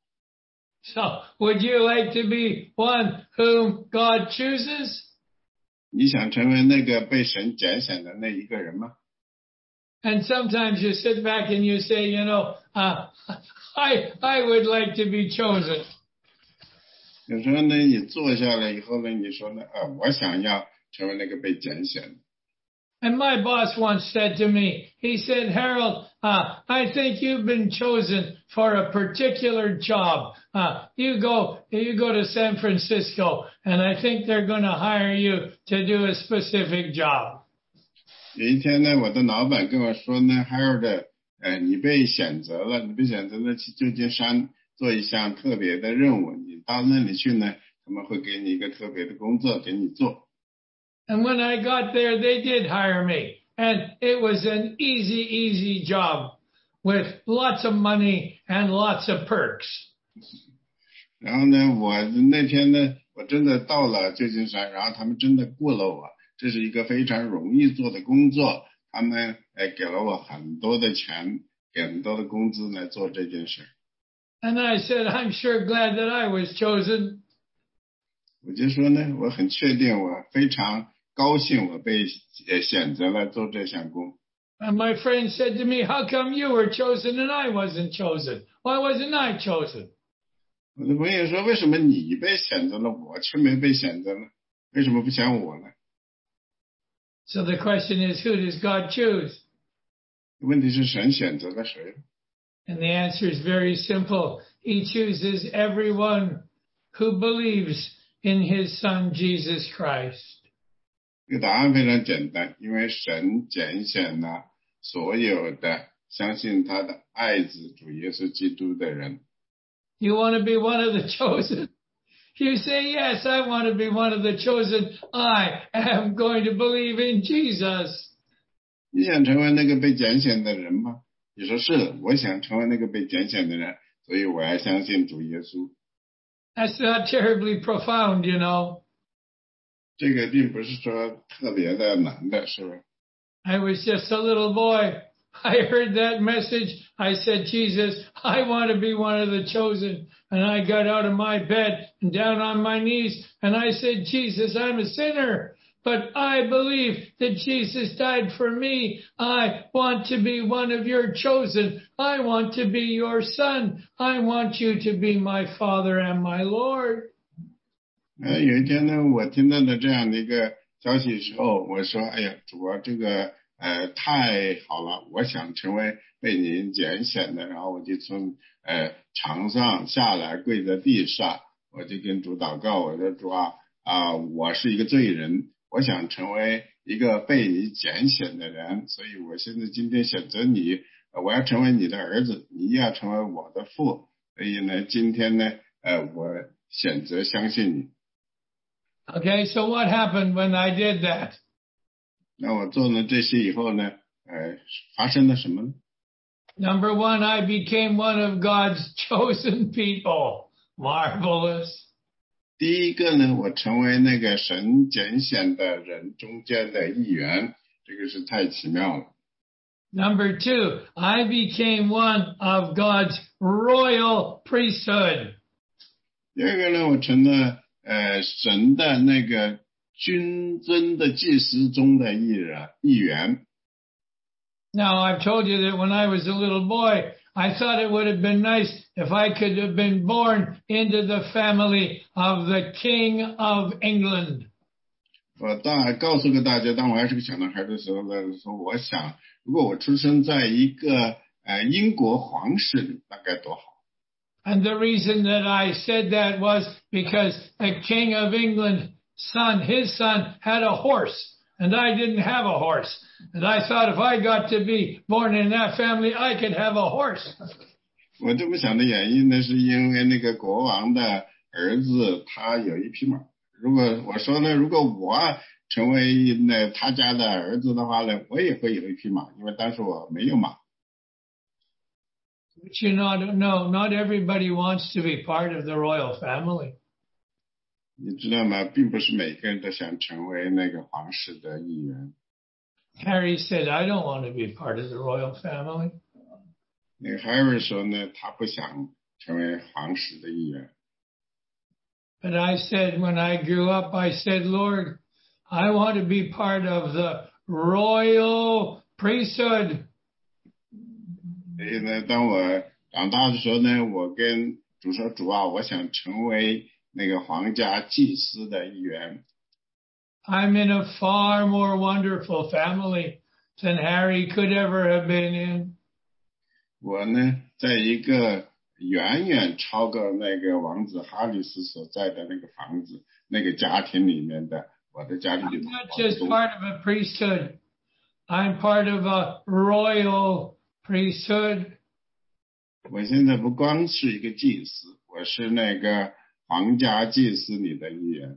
So, would you like to be one whom God chooses? 你想成为那个被神拣选的那一个人吗？ And sometimes you sit back and you say, you know, uh, I I would like to be chosen. 有时候呢，你坐下来以后呢，你说呢，啊，我想要成为那个被拣选的。 And my boss once said to me, he said, Harold, uh, I think you've been chosen for a particular job. Uh, you go, you go to San Francisco, and I think they're going to hire you to do a specific job. 有一天呢，我的老板跟我说呢 ，Harold， 呃，你被选择了，你被选择了去旧金山做一项特别的任务，你到那里去呢，他们会给你一个特别的工作给你做。 And when I got there, they did hire me. And it was an easy, easy job with lots of money and lots of perks. 然后呢，我那天呢，我真的到了旧金山，然后他们真的雇了我，这是一个非常容易做的工作，他们呃给了我很多的钱，给很多的工资来做这件事。 And I said, I'm sure glad that I was chosen. 我就说呢，我很确定，我非常高兴我被呃选择了做这项工。 And my friend said to me, how come you were chosen and I wasn't chosen? Why wasn't I chosen? 我的朋友说，为什么你被选择了，我却没被选择呢？为什么不选我呢？ So the question is, who does God choose? 问题是神选择了谁？ And the answer is very simple. He chooses everyone who believes in his son, Jesus Christ. 这个答案非常简单，因为神拣选了所有的相信他的爱子主耶稣基督的人。 You want to be one of the chosen? You say, yes, I want to be one of the chosen. I am going to believe in Jesus. 你想成为那个被拣选的人吗？你说是的，我想成为那个被拣选的人，所以我要相信主耶稣。 That's not terribly profound, you know. 这个并不是说特别的难的，是不是？ I was just a little boy. I heard that message. I said, Jesus, I want to be one of the chosen. And I got out of my bed and down on my knees. And I said, Jesus, I'm a sinner. But I believe that Jesus died for me. I want to be one of your chosen. I want to be your son. I want you to be my Father and my Lord. 呃，有一天呢，我听到了这样的一个消息之后，我说：“哎呀，主啊，这个呃太好了，我想成为被您拣选的。”然后我就从呃床上下来，跪在地上，我就跟主祷告，我说：“主啊，啊、呃，我是一个罪人，我想成为一个被你拣选的人，所以我现在今天选择你，我要成为你的儿子，你要成为我的父。所以呢，今天呢，呃，我选择相信你。” Okay, so what happened when I did that? 那我做了这些以后呢，呃，发生了什么呢？ Number one, I became one of God's chosen people. Marvelous. 第一个呢，我成为那个神拣选的人中间的一员，这个是太奇妙了。 Number two, I became one of God's royal priesthood. 第二个呢，我成了呃神的那个君尊的祭司中的一人一员。 Now, I've told you that when I was a little boy, I thought it would have been nice if I could have been born into the family of the King of England. 我大告诉过大家，当我还是个小男孩的时候呢，说我想，如果我出生在一个呃英国皇室里，大概多好。 And the reason that I said that was because the King of England's son, his son, had a horse, and I didn't have a horse. And I thought if I got to be born in that family, I could have a horse. 我这么想的原因呢，是因为那个国王的儿子他有一匹马。如果我说呢，如果我成为那他家的儿子的话呢，我也会有一匹马，因为当时我没有马。 But you know, no, not everybody wants to be part of the royal family. 你知道吗？并不是每个人都想成为那个皇室的一员。 Harry said, I don't want to be part of the royal family. 那个 Harry 说呢，他不想成为皇室的一员。 But I said, when I grew up, I said, Lord, I want to be part of the royal priesthood. 所以呢，当我长大的时候呢，我跟主说，主啊，我想成为那个皇家祭司的一员。 I'm in a far more wonderful family than Harry could ever have been in. 我呢，在一个远远超过那个王子哈里斯所在的那个房子、那个家庭里面的，我的家庭里 I'm not just part of a priesthood. I'm part of a royal priesthood. 我现在不光是一个祭司，我是那个皇家祭司里的一员。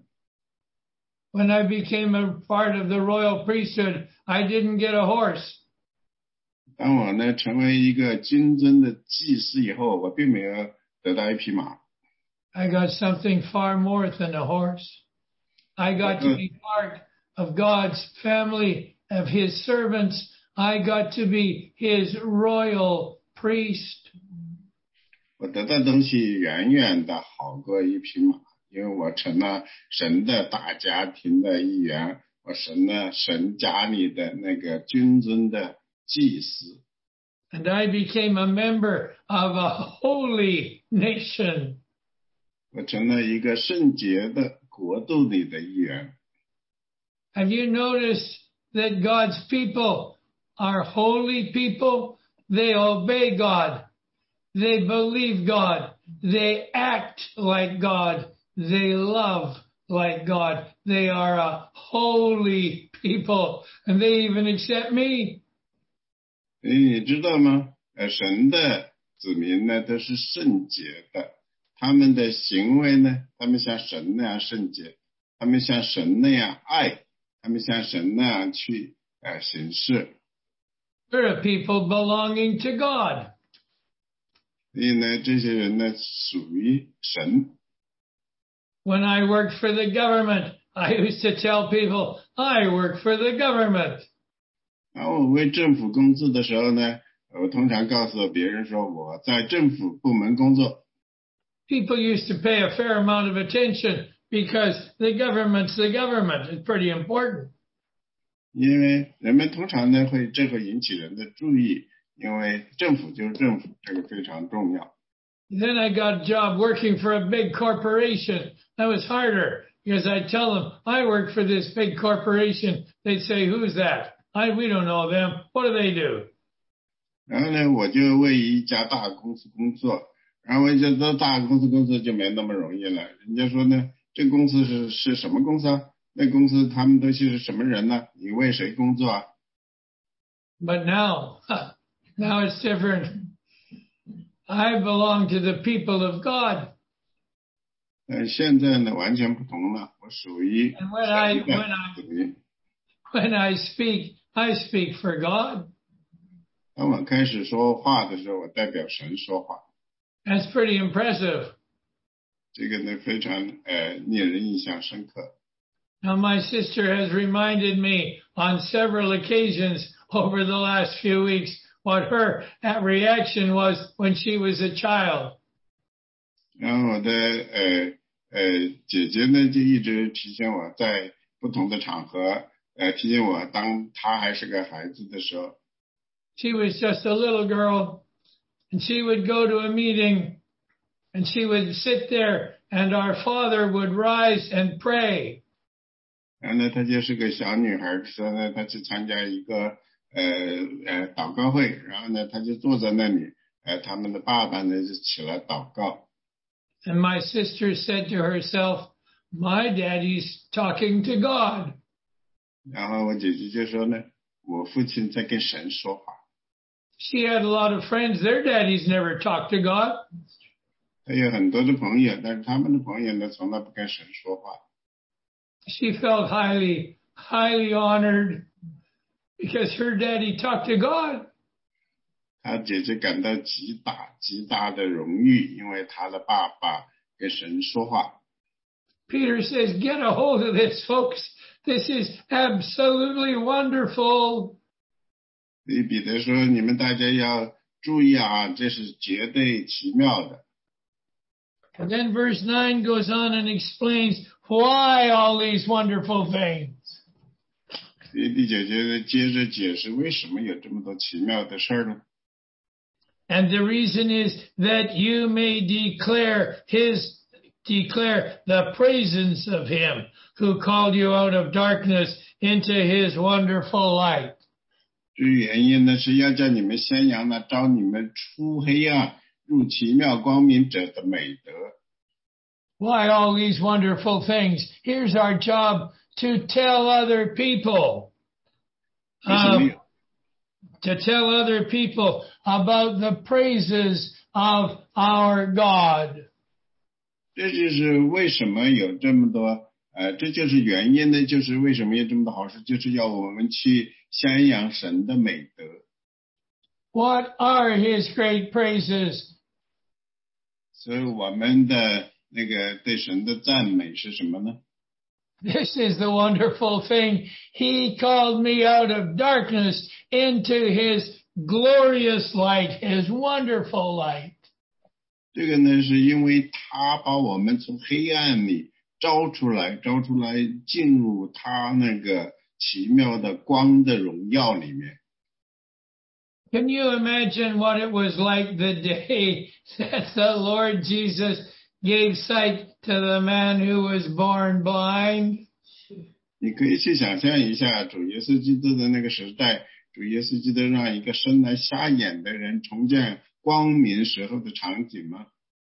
When I became a part of the royal priesthood, I didn't get a horse. 当我呢成为一个君尊的祭司以后，我并没有得到一匹马。 I got something far more than a horse. I got to be part of God's family, of His servants. I got to be His royal priest. 我得到的东西远远的好过一匹马，因为我成了神的大家庭的一员，我成了神家里的那个君尊的祭司。 And I became a member of a holy nation. 我成了一个圣洁的国度里的一员。 Have you noticed that God's people are holy people? They obey God. They believe God. They act like God. They love like God. They are a holy people. And they even accept me. 你知道吗？呃，神的子民呢都是圣洁的，他们的行为呢，他们像神那样圣洁，他们像神那样爱，他们像神那样去呃行事。 They're a people belonging to God. 所以呢，这些人呢属于神。 When I worked for the government, I used to tell people, I work for the government. 然后我为政府工作的时候呢，我通常告诉别人说我在政府部门工作。 People used to pay a fair amount of attention because the government's the government. It's pretty important. 因为人们通常呢会这会引起人的注意，因为政府就是政府，这个非常重要。 Then I got a job working for a big corporation. That was harder because I'd tell them I work for this big corporation. They'd say, who's that? I, we don't know them. What do they do? 然后呢，我就为一家大公司工作，然后为这家大公司工作就没那么容易了。人家说呢，这公司是是什么公司啊？那公司他们都是什么人呢？你为谁工作啊？ But now, now it's different. I belong to the people of God. 呃，现在呢完全不同了，我属于 And when I 神的 when I 子民。 when I speak, I speak for God. 当我开始说话的时候，我代表神说话， That's pretty impressive. 这个呢非常呃令人印象深刻。 Now my sister has reminded me on several occasions over the last few weeks what her reaction was when she was a child. 然后我的呃呃姐姐呢就一直提醒我，在不同的场合呃提醒我，当她还是个孩子的时候。 She was just a little girl, and she would go to a meeting, and she would sit there, and our father would rise and pray. 然后呢，她就是个小女孩，说呢，她去参加一个呃呃祷告会，然后呢，她就坐在那里，呃，他们的爸爸呢就起来祷告。 And my sister said to herself, my daddy's talking to God. 然后我姐姐就说呢，我父亲在跟神说话。 She had a lot of friends. Their daddies never talked to God. 她有很多的朋友，但是他们的朋友呢，从来不跟神说话。 She felt highly, highly honored because her daddy talked to God. 她姐姐感到极大极大的荣誉，因为她的爸爸跟神说话。 Peter says, get a hold of this, folks. this is absolutely wonderful. 所以彼得说，你们大家要注意啊，这是绝对奇妙的。 And then verse nine goes on and explains why all these wonderful things. 所以第九节接着解释为什么有这么多奇妙的事儿呢？ And the reason is that you may declare his, declare the praises of him who called you out of darkness into his wonderful light. 至于原因呢，是要叫你们宣扬那招你们出黑暗入奇妙光明者的美德。 Why all these wonderful things? Here's our job to tell other people. Um, to tell other people about the praises of our God. 这就是为什么有这么多，呃，这就是原因呢，就是为什么有这么多好事，就是要我们去宣扬神的美德。 What are his great praises? 所以我们的那个对神的赞美是什么呢？ This is the wonderful thing. He called me out of darkness into his glorious light, his wonderful light. 这个呢，是因为他把我们从黑暗里招出来，招出来进入他那个奇妙的光的荣耀里面。 Can you imagine what it was like the day that the Lord Jesus gave sight to the man who was born blind? 你可以去想象一下主耶稣基督的那个时代，主耶稣基督让一个生来瞎眼的人重见光明时候的场景吗？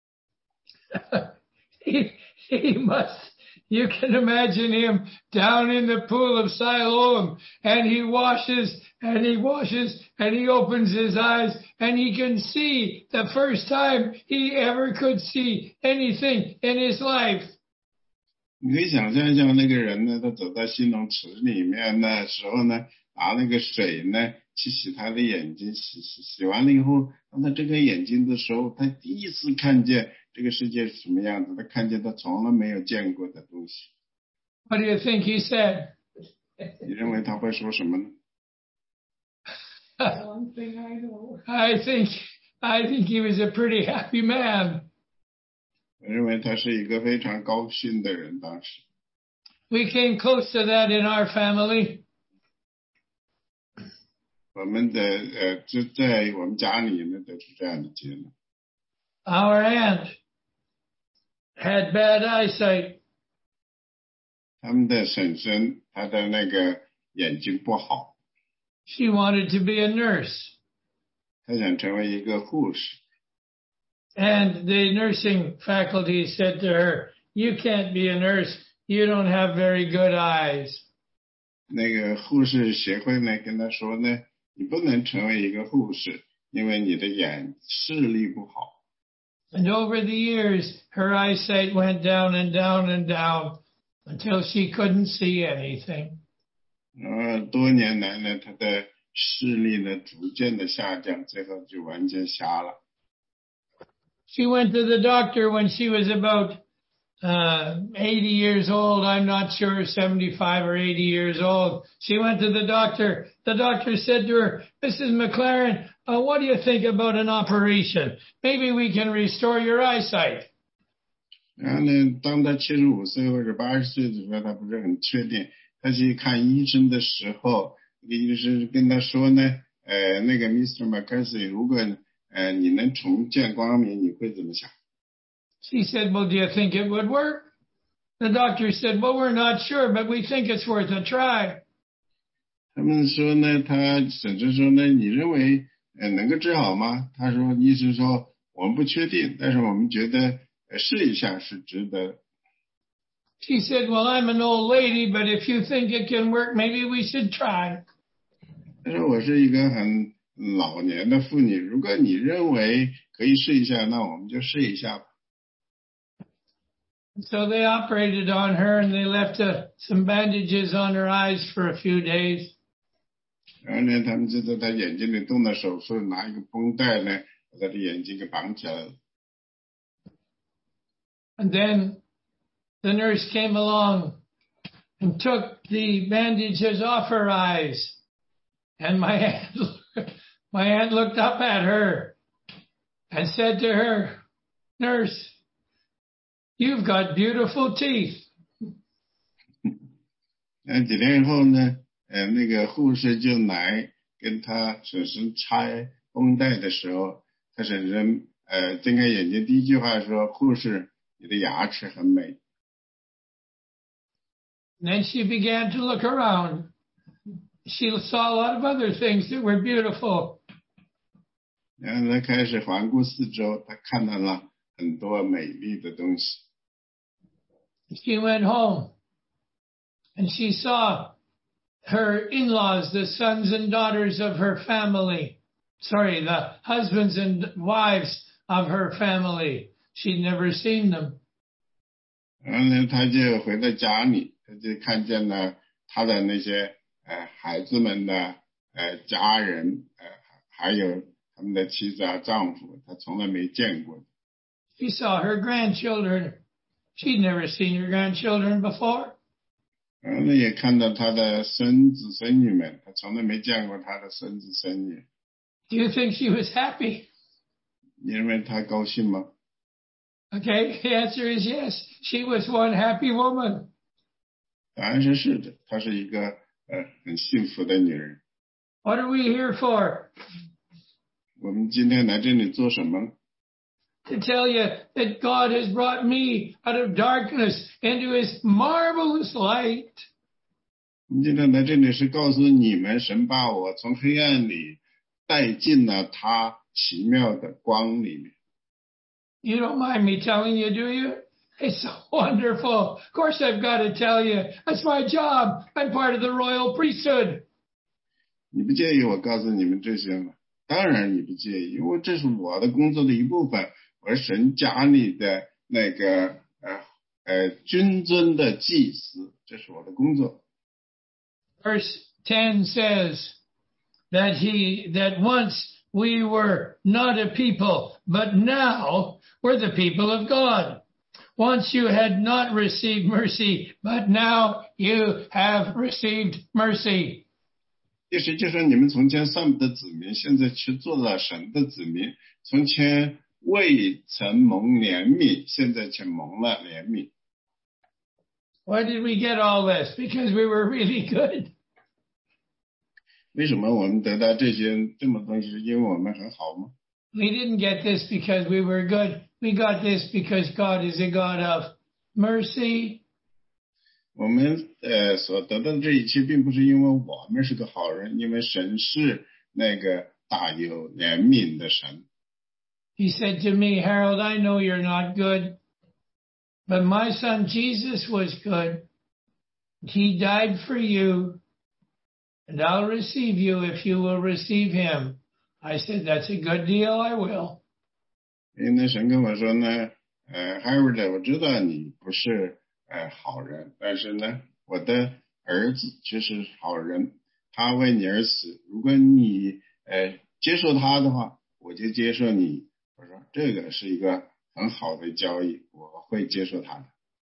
he, he must, you can imagine him down in the pool of Siloam, and he washes and he washes and he opens his eyes and he can see the first time he ever could see anything in his life. 你可以想象一下那个人呢，他走到西龙池里面的时候呢，拿那个水呢去洗他的眼睛，洗洗洗完了以后，当他睁开眼睛的时候，他第一次看见这个世界是什么样子，他看见他从来没有见过的东西。 What do you think he said? 你认为他会说什么呢？ One thing I know. I think, I think he was a pretty happy man. 我认为他是一个非常高兴的人。当时 We came close to that in our family. 我们的呃，就在我们家里呢，都是这样的经历。 Our aunt had bad eyesight. 他们的婶婶，她的那个眼睛不好， She wanted to be a nurse. 她想成为一个护士。 And the nursing faculty said to her, you can't be a nurse. You don't have very good eyes. 那个护士协会呢，跟她说呢，你不能成为一个护士，因为你的眼视力不好。 And over the years, her eyesight went down and down and down until she couldn't see anything. 然后多年来呢，她的视力呢逐渐的下降，最后就完全瞎了。 She went to the doctor when she was about uh, eighty years old. I'm not sure, seventy-five or eighty years old. She went to the doctor. The doctor said to her, Missus McLaren, uh, what do you think about an operation? Maybe we can restore your eyesight. 然后呢，当她七十五岁或者八十岁的时候，她不是很确定。她去看医生的时候，那个医生跟她说呢，呃，那个 Mister McCarthy， 如果呃你能重见光明，你会怎么想？ She said, well, do you think it would work? The doctor said, well, we're not sure, but we think it's worth a try. 他们说呢，他婶婶说呢，你认为呃能够治好吗？他说，医生说我们不确定，但是我们觉得呃试一下是值得。 She said, well, I'm an old lady, but if you think it can work, maybe we should try. 他说我是一个很老年的妇女，如果你认为可以试一下，那我们就试一下吧。 So they operated on her and they left uh, some bandages on her eyes for a few days. 然后呢，他们就在她眼睛里动了手术，拿一个绷带呢，把她的眼睛给绑起来了。 And then the nurse came along and took the bandages off her eyes. And my aunt, my aunt looked up at her and said to her, "Nurse, you've got beautiful teeth." 那几天后呢，呃，那个护士就来跟他婶婶拆绷带的时候，他婶婶呃睁开眼睛，第一句话说：“护士，你的牙齿很美。” And then she began to look around. She saw a lot of other things that were beautiful. 然后他开始环顾四周，他看到了很多美丽的东西。 She went home and she saw her in-laws, the sons and daughters of her family. Sorry, the husbands and wives of her family. She'd never seen them. 然后呢，他就回到家里，他就看见了他的那些呃孩子们的呃家人，呃还有他们的妻子啊丈夫，他从来没见过。 She saw her grandchildren. She'd never seen her grandchildren before. 然后呢，也看到他的孙子孙女们，他从来没见过他的孙子孙女。 Do you think she was happy? 你认为他高兴吗？ Okay, the answer is yes. She was one happy woman. 答案是是的，她是一个呃很幸福的女人。 What are we here for? 我们今天来这里做什么？ To tell you that God has brought me out of darkness into His marvelous light. 我们今天来这里是告诉你们，神把我从黑暗里带进了他奇妙的光里面。 You don't mind me telling you, do you? It's so wonderful. Of course I've got to tell you. That's my job. I'm part of the royal priesthood. 你不介意我告诉你们这些吗？当然你不介意，因为这是我的工作的一部分。我是神家里的那个呃呃君尊的祭司，这是我的工作。 Verse ten says that he that once we were not a people, but now we're the people of God. Once you had not received mercy, but now you have received mercy. 意思就是说，你们从前上的子民，现在去做了神的子民。从前未曾蒙怜悯，现在却蒙了怜悯。 Why did we get all this? Because we were really good. 为什么我们得到这些这么东西？是因为我们很好吗？ We didn't get this because we were good. We got this because God is a God of mercy. 我们呃所得到的这一切，并不是因为我们是个好人，因为神是那个大有怜悯的神。 He said to me, Harold, I know you're not good, but my son Jesus was good. He died for you, and I'll receive you if you will receive him. I said, that's a good deal, I will. 因为神跟我说呢，呃 ，Harold， 我知道你不是呃好人，但是呢，我的儿子却是好人，他为你而死。如果你呃接受他的话，我就接受你。我说这个是一个很好的交易，我会接受他的。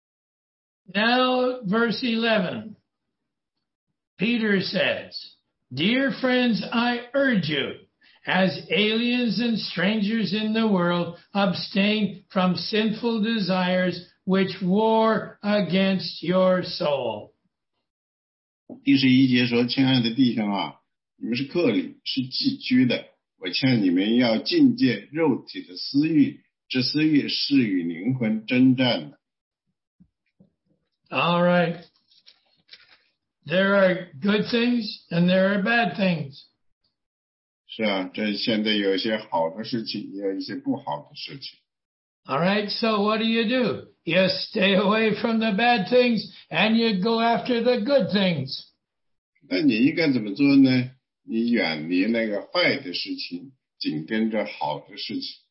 Now, verse eleven, Peter says, Dear friends, I urge you, as aliens and strangers in the world, abstain from sinful desires which war against your soul. 第十一节说，亲爱的弟兄啊，你们是客旅，是寄居的。我劝你们要禁戒肉体的私欲，这私欲是与灵魂征战的。 All right. There are good things and there are bad things. 是啊，这现在有一些好的事情，也有一些不好的事情。 All right, so what do you do? You stay away from the bad things and you go after the good things. 那你应该怎么做呢？你远离那个坏的事情，紧跟着好的事情。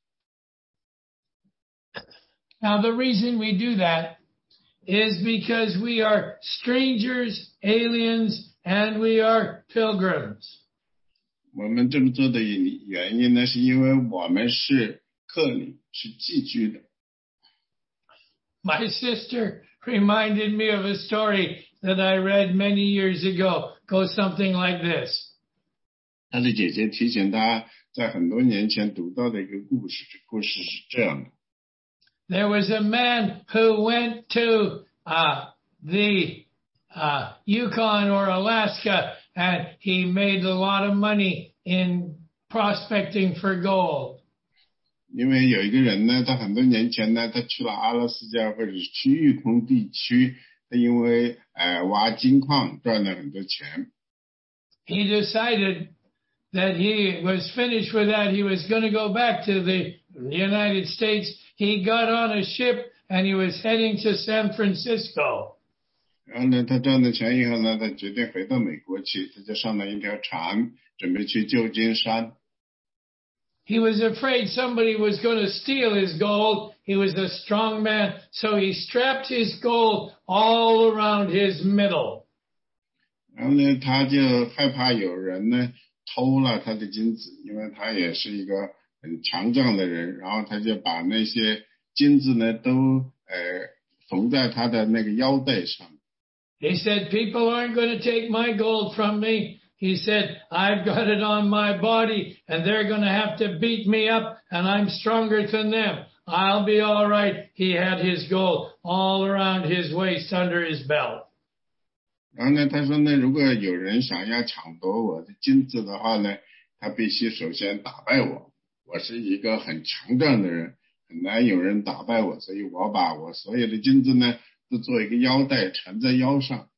Now, the reason we do that is because we are strangers, aliens, and we are pilgrims. 我们这么做的原因呢，是因为我们是客旅，是寄居的。 My sister reminded me of a story that I read many years ago goes something like this. 他的姐姐提醒他在很多年前读到的一个故事，这故事是这样的。 There was a man who went to uh, the uh, Yukon or Alaska, and he made a lot of money in prospecting for gold. 因为有一个人呢，他很多年前呢，他去了阿拉斯加或者是去育空地区，他因为呃挖金矿赚了很多钱。 He decided that he was finished with that. He was going to go back to the United States. He got on a ship and he was heading to San Francisco. 然后呢，他赚了钱以后呢，他决定回到美国去，他就上了一条船，准备去旧金山。 He was afraid somebody was going to steal his gold. He was a strong man, so he strapped his gold all around his middle. 然后呢，他就害怕有人呢偷了他的金子，因为他也是一个很强壮的人，然后他就把那些金子呢都呃缝在他的那个腰带上。 He said, people aren't going to take my gold from me. He said, I've got it on my body and they're going to have to beat me up and I'm stronger than them. I'll be all right. He had his gold all around his waist under his belt. 然后呢，他说呢，如果有人想要抢夺我的金子的话呢，他必须首先打败我。我是一个很强壮的人，很难有人打败我，所以我把我所有的金子呢都做一个腰带缠在腰上。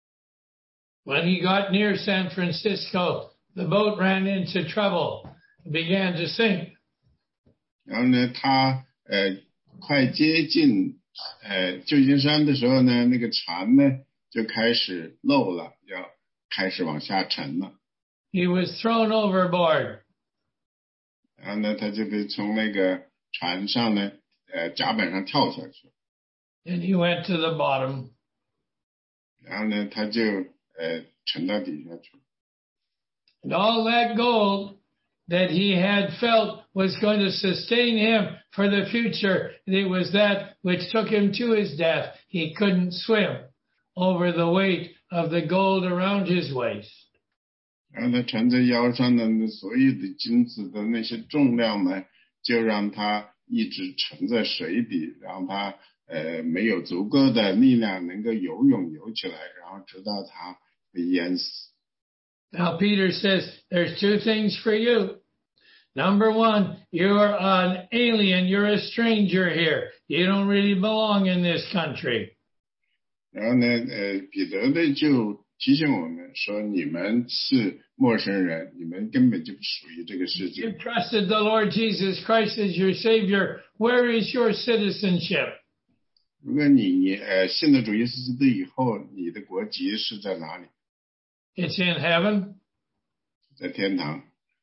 When he got near San Francisco, the boat ran into trouble and began to sink. 然后呢，他呃快接近呃旧金山的时候呢，那个船呢就开始漏了，要开始往下沉了。 He was thrown overboard. 然后呢，他就被从那个船上呢，呃甲板上跳下去。 And he went to the bottom. 然后呢，他就呃沉到底下去。 And all that gold that he had felt was going to sustain him for the future, it was that which took him to his death. He couldn't swim over the weight of the gold around his waist. 然后他缠在腰上的那所有的金子的那些重量呢，就让他一直沉在水底，然后他呃没有足够的力量能够游泳游起来，然后直到他被淹死。 Now Peter says there's two things for you. Number one, you're an alien, you're a stranger here. You don't really belong in this country. 然后呢，呃，彼得呢就提醒我们说，你们是陌生人，你们根本就不属于这个世 You 界。 trusted the Lord Jesus Christ as your Savior. Where is your citizenship? 如果你呃信了主耶稣基督以后，你的国籍是在哪里？ It's in heaven. 在天堂。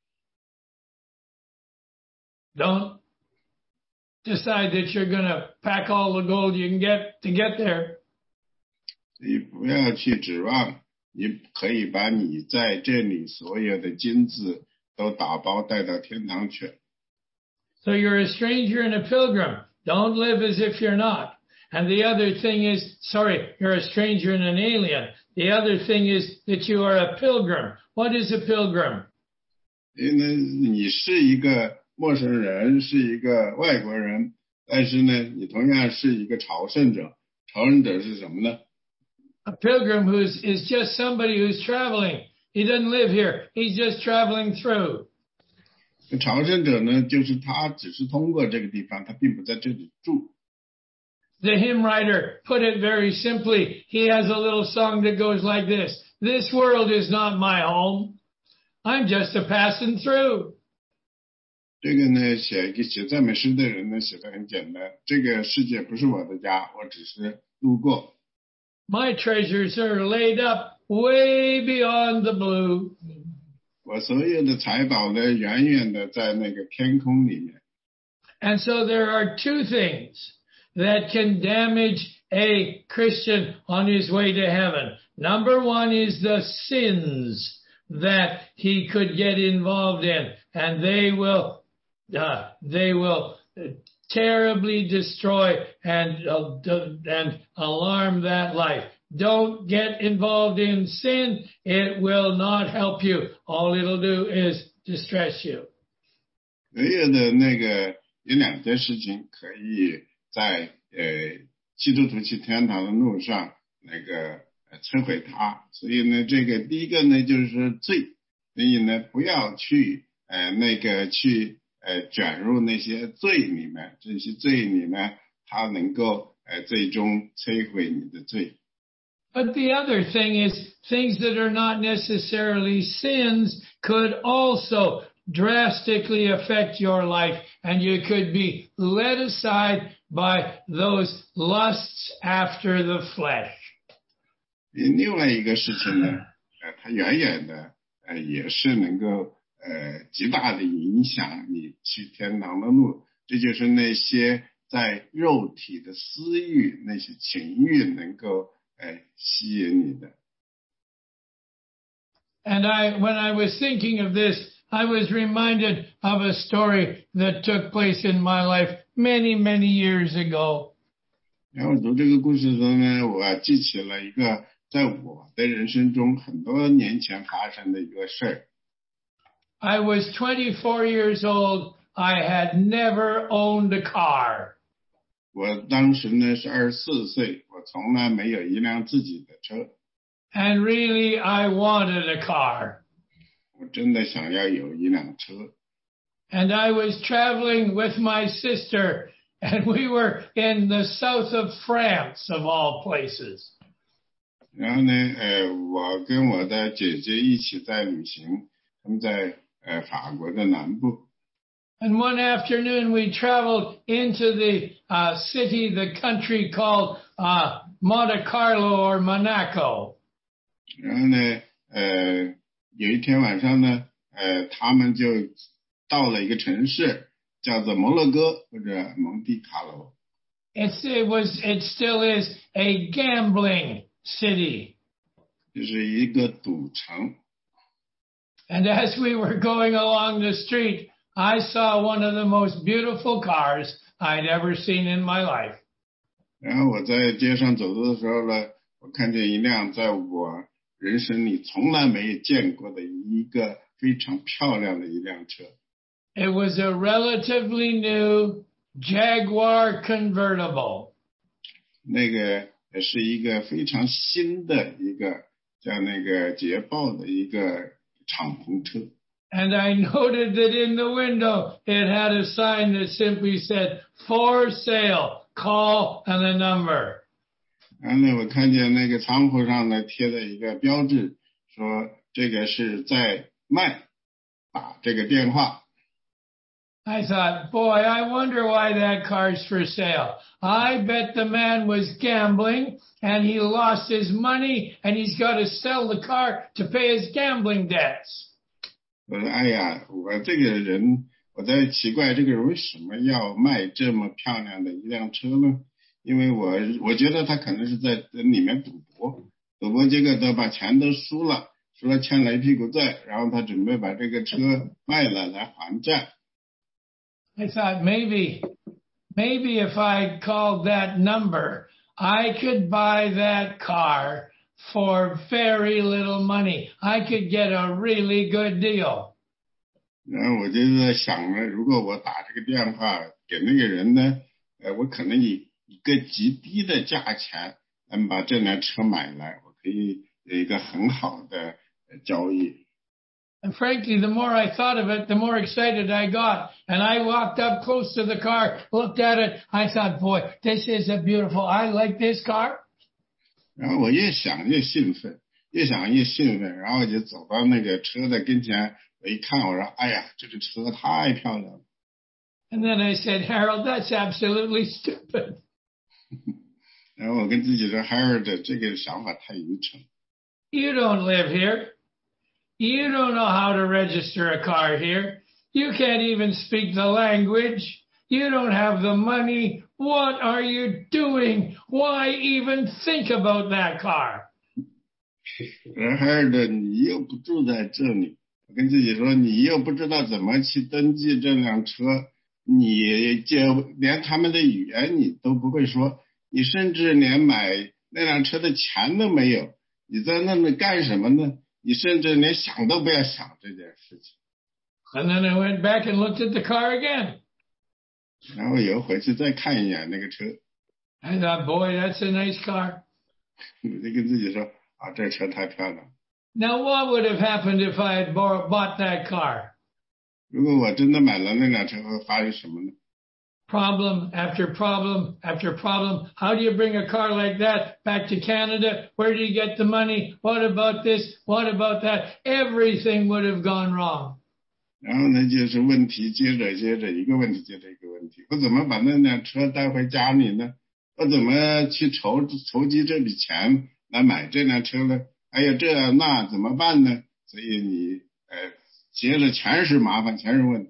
Don't decide that you're going to pack all the gold you can get to get there. 所以不要去指望你可以把你在这里所有的金子都打包带到天堂去。 So you're a stranger and a pilgrim. Don't live as if you're not. And the other thing is, sorry, you're a stranger and an alien. The other thing is that you are a pilgrim. What is a pilgrim? 因为你是一个陌生人，是一个外国人，但是呢，你同样是一个朝圣者。朝圣者是什么呢？ A pilgrim who's is just somebody who's traveling. He doesn't live here. He's just traveling through. 朝圣者呢，就是他只是通过这个地方，他并不在这里住。 The hymn writer put it very simply. He has a little song that goes like this. This world is not my home. I'm just a passing through. 这个呢，写一个写赞美诗的人呢，写的很简单。这个世界不是我的家，我只是路过。 My treasures are laid up way beyond the blue. 我所有的财宝呢，远远的在那个天空里面。 And so there are two things that can damage a Christian on his way to heaven. Number one is the sins that he could get involved in, and they will, uh, they will terribly destroy and uh, and alarm that life. Don't get involved in sin. It will not help you. All it'll do is distress you. 所有的那个有两件事情可以在呃基督徒去天堂的路上那个摧毁它。所以呢，这个第一个呢就是说罪，所以呢不要去呃那个去呃卷入那些罪里面，这些罪里面它能够呃最终摧毁你的罪。 But the other thing is, things that are not necessarily sins could also drastically affect your life, and you could be led aside by those lusts after the flesh. 另外一个事情呢，呃，它远远的呃也是能够呃极大的影响你去天堂的路，这就是那些在肉体的私欲、那些情欲能够呃吸引你的。 And I, when I was thinking of this, I was reminded of a story that took place in my life many, many years ago. 然后读这个故事中呢，我记起了一个在我的人生中很多年前发生的一个事儿。 I was twenty-four years old. I had never owned a car. 我当时呢是二十四岁，我从来没有一辆自己的车。 And really, I wanted a car. 我真的想要有一辆车。 And I was traveling with my sister, and we were in the south of France, of all places. 然后呢，呃，我跟我的姐姐一起在旅行，他们在呃法国的南部。 And one afternoon, we traveled into the uh, city, the country called uh, Monte Carlo or Monaco. 然后呢，呃，有一天晚上呢，呃，他们就到了一个城市，叫做摩洛哥或者蒙地卡罗。 It's, it was, it still is a gambling city. 就是一个赌城。 And as we were going along the street, I saw one of the most beautiful cars I'd ever seen in my life. 然后我在街上走的时候呢，我看见一辆在我人生里从来没有见过的一个非常漂亮的一辆车。 It was a relatively new Jaguar convertible. 那个也是一个非常新的一个叫那个捷豹的一个敞篷车。 And I noted that in the window it had a sign that simply said, "For sale, call and a number." 然后呢，我看见那个窗户上呢贴了一个标志，说这个是在卖，打这个电话。 I thought, boy, I wonder why that car's for sale. I bet the man was gambling and he lost his money and he's got to sell the car to pay his gambling debts. 我说，哎呀，我这个人，我在奇怪这个人为什么要卖这么漂亮的一辆车呢？因为我我觉得他可能是在里面赌博，赌博结果都把钱都输了，输了欠了一屁股债，然后他准备把这个车卖了来还债。 I thought maybe, maybe if I called that number, I could buy that car for very little money. I could get a really good deal. 然后我就在想呢，如果我打这个电话给那个人呢，呃，我可能以一个极低的价钱能把这辆车买来，我可以有一个很好的交易。 And frankly, the more I thought of it, the more excited I got. And I walked up close to the car, looked at it. I thought, boy, this is a beautiful, I like this car. 然后我越想越兴奋，越想越兴奋，然后我就走到那个车的跟前，我一看，我说，哎呀，这个车太漂亮了。 And then I said, Harold, that's absolutely stupid. 然后我跟自己说 ，Harold， 这个想法太愚蠢。 You don't live here. You don't know how to register a car here. You can't even speak the language. You don't have the money. What are you doing? Why even think about that car? 然后 Harold， 你又不住在这里，我跟自己说，你又不知道怎么去登记这辆车， 你就连他们的语言你都不会说，你甚至连买那辆车的钱都没有，你在那里干什么呢？你甚至连想都不要想这件事情。 And then I went back and looked at the car again. 然后又回去再看一眼那个车， I thought, boy, that's a nice car. 我就跟自己说啊，这车太漂亮。 Now, what would have happened if I had bought bought that car? 如果我真的买了那辆车，会发生什么呢？ Problem after problem after problem. How do you bring a car like that back to Canada? Where do you get the money? What about this? What about that? Everything would have gone wrong. 然后呢，就是问题接着接着一个问题接着一个问题，我怎么把那辆车带回家里呢？我怎么去筹筹集这笔钱来买这辆车呢？还有这那怎么办呢？所以你呃，接着全是麻烦，全是问题。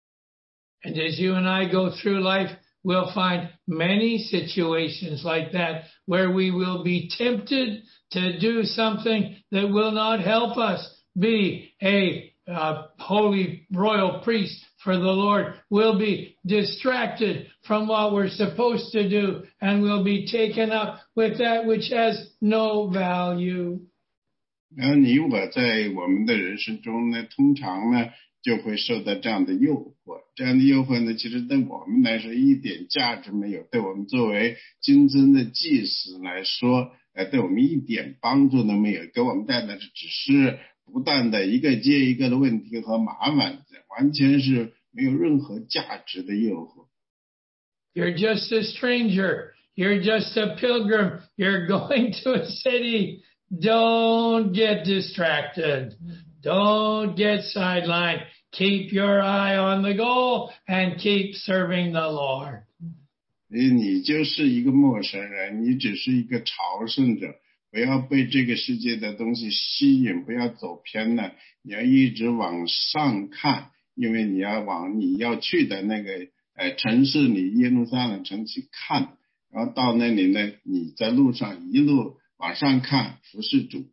And as you and I go through life, we'll find many situations like that where we will be tempted to do something that will not help us be a uh, holy royal priest for the Lord. We'll be distracted from what we're supposed to do, and we'll be taken up with that which has no value. 然后你我在我们的人生中呢，通常呢就会受到这样的诱惑，这样的诱惑呢，其实对我们来说一点价值没有，对我们作为金尊的祭司来说，呃，对我们一点帮助都没有，给我们带来的只是不断的一个接一个的问题和麻烦，完全是没有任何价值的诱惑。 You're just a stranger. You're just a pilgrim. You're going to a city. Don't get distracted. Don't get sidelined. Keep your eye on the goal and keep serving the Lord. 你就是一个陌生人，你只是一个朝圣者，不要被这个世界的东西吸引，不要走偏了，你要一直往上看，因为你要往你要去的那个呃城市里耶路撒冷城去看，然后到那里呢，你在路上一路往上看，服侍主。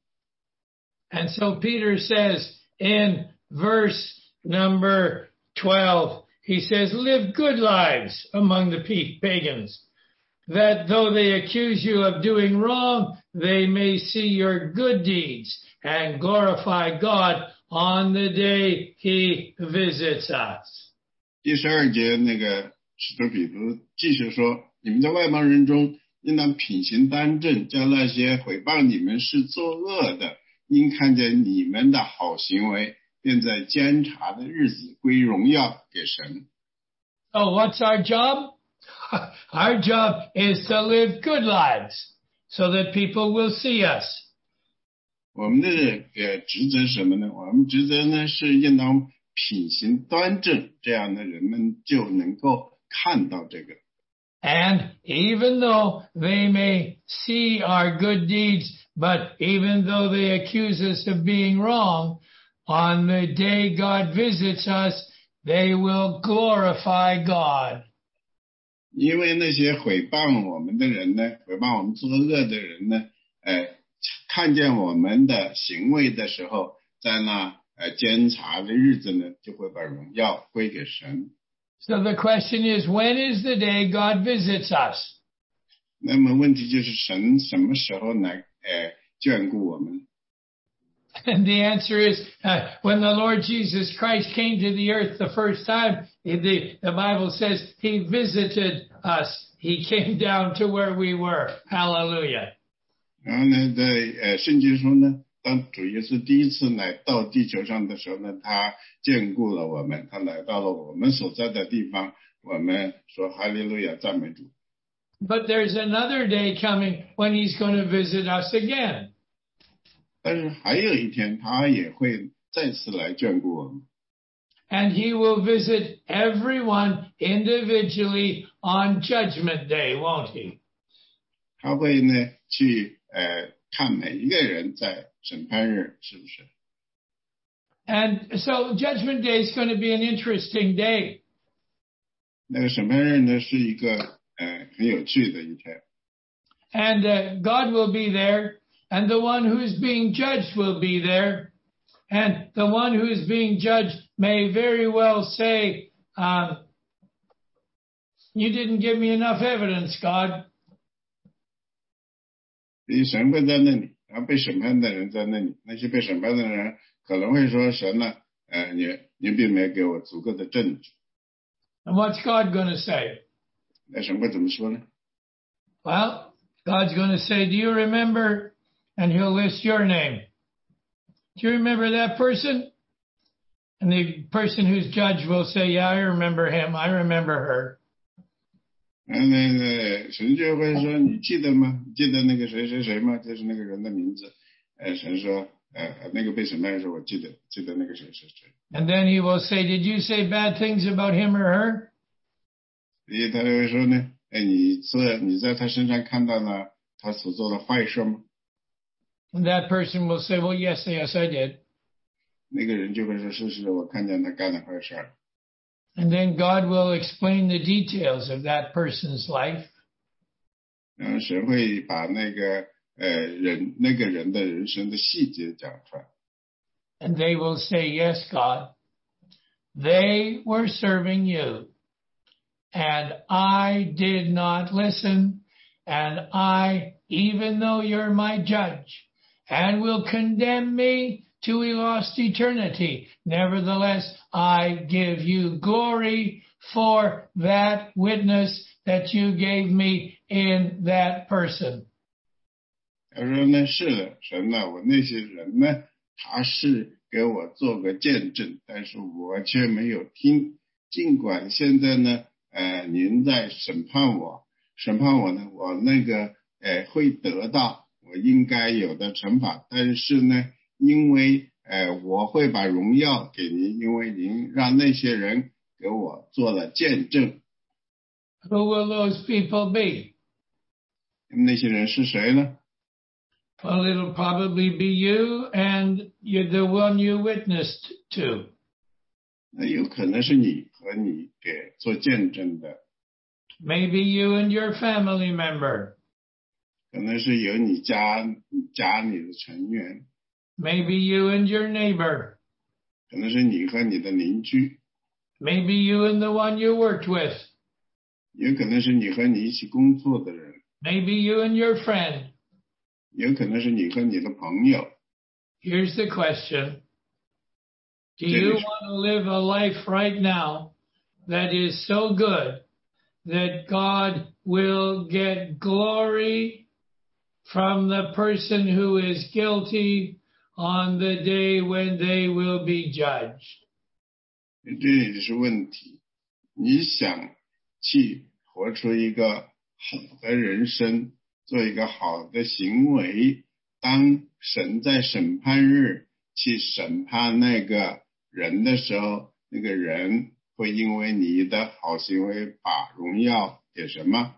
And so Peter says in verse number twelve, he says, live good lives among the pagans, that though they accuse you of doing wrong, they may see your good deeds and glorify God on the day he visits us. 第十二节那个使徒彼得继续说，你们在外邦人中应当品行端正，叫那些毁谤你们是作恶的，因看见你们的好行为，便在监察的日子归荣耀给神。 So what's our job? Our job is to live good lives so that people will see us. 我们的呃职责是什么呢？我们职责呢是应当品行端正，这样的人们就能够看到这个。 And even though they may see our good deeds, but even though they accuse us of being wrong, on the day God visits us, they will glorify God. 因为那些毁谤我们的人呢，毁谤我们作恶的人呢，呃，看见我们的行为的时候，在那呃监察的日子呢，就会把荣耀归给神。 So the question is, when is the day God visits us? 那么问题就是神什么时候来呃眷顾我们？ And the answer is, uh, when the Lord Jesus Christ came to the earth the first time, the, the Bible says he visited us. He came down to where we were. Hallelujah. 然后呢，在呃圣经说呢，当主耶稣第一次来到地球上的时候呢，他眷顾了我们，他来到了我们所在的地方，我们说哈利路亚，赞美主。 But there's another day coming when he's going to visit us again. 但是还有一天，他也会再次来眷顾我们。 And he will visit everyone individually on Judgment Day, won't he? 他会呢去呃看每一个人在审判日是不是？ And so Judgment Day is going to be an interesting day. 那个审判日呢是一个呃很有趣的一天。 And uh, God will be there, and the one who's being judged will be there. And the one who's being judged may very well say, um, you didn't give me enough evidence, God. 你神会在那里，然后被审判的人在那里，那些被审判的人可能会说神呢，呃，你你并没有给我足够的证据。 And what's God going to say? 那神会怎么说呢？ Well, God's going to say, do you remember? And he'll list your name. Do you remember that person? And the person who's judged will say, yeah, I remember him. I remember her. 嗯，那个神就会说，你记得吗？记得那个谁谁谁吗？就是那个人的名字。呃，神说，呃，那个被审判的时候，我记得，记得那个谁谁谁。 And then he will say, did you say bad things about him or her? 所以他就会说呢，哎，你做你在他身上看到了他所做的坏事吗？ And that person will say, well, yes, yes, I did. 那个人就会说，是是，我看见他干了坏事。 And then God will explain the details of that person's life. 然后神会把那个呃人那个人的人生的细节讲出来。 And they will say, yes, God, they were serving you. And I did not listen. And I, even though you're my judge and will condemn me to a lost eternity, nevertheless, I give you glory for that witness that you gave me in that person. 他说呢，是的，神呢，我那些人呢，他是给我做个见证，但是我却没有听。尽管现在呢，呃，您在审判我，审判我呢，我那个呃会得到我应该有的惩罚，但是呢，因为呃我会把荣耀给您，因为您让那些人给我做了见证。 Who will those people be? 那些人是谁呢？ Well, it'll probably be you and you're the one you witnessed to. 那有可能是你和你给做见证的， Maybe you and your family member. 可能是有你家家里的成员， Maybe you and your neighbor. 可能是你和你的邻居， Maybe you and the one you worked with. 有可能是你和你一起工作的人， Maybe you and your friend. 有可能是你和你的朋友。 Here's the question. Do Yes. you want to live a life right now that is so good that God will get glory from the person who is guilty on the day when they will be judged? 这也是问题。你想去活出一个好的人生，做一个好的行为，当神在审判日去审判那个人的时候，那个人会因为你的好行为把荣耀给什么？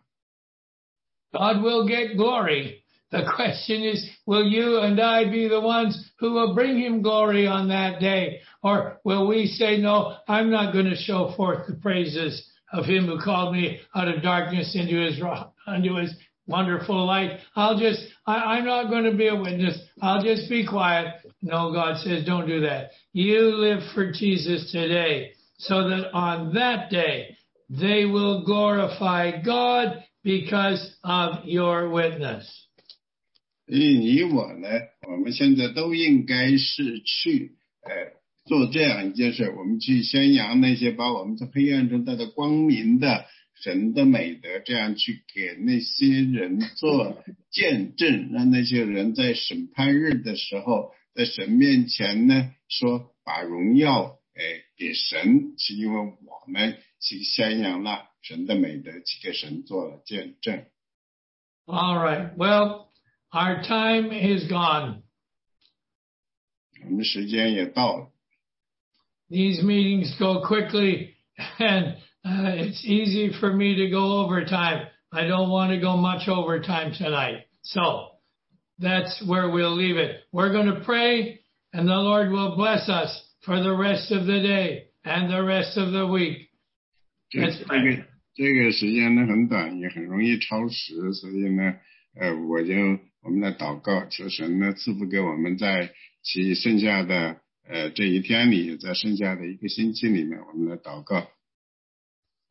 God will get glory. The question is, will you and I be the ones who will bring him glory on that day? Or will we say, no, I'm not going to show forth the praises of him who called me out of darkness into his, into his wonderful light. I'll just, I, I'm not going to be a witness. I'll just be quiet. No, God says, don't do that. You live for Jesus today so that on that day they will glorify God because of your witness. 所以你我呢，我们现在都应该是去呃做这样一件事，我们去宣扬那些把我们从黑暗中带到光明的神的美德，这样去给那些人做见证，让那些人在审判日的时候，在神面前呢说把荣耀呃给神，是因为我们去宣扬了神的美德，去给神做了见证。 All right. Well, our time is gone. 我们时间也到了。 These meetings go quickly, and uh, it's easy for me to go overtime. I don't want to go much overtime tonight. So that's where we'll leave it. We're going to pray, and the Lord will bless us for the rest of the day and the rest of the week. 这 Let's 这 pray. 个这个时间呢很短，也很容易超时，所以呢，呃，我就我们来祷告，求神呢赐福给我们在其剩下的呃这一天里，在剩下的一个星期里面，我们来祷告。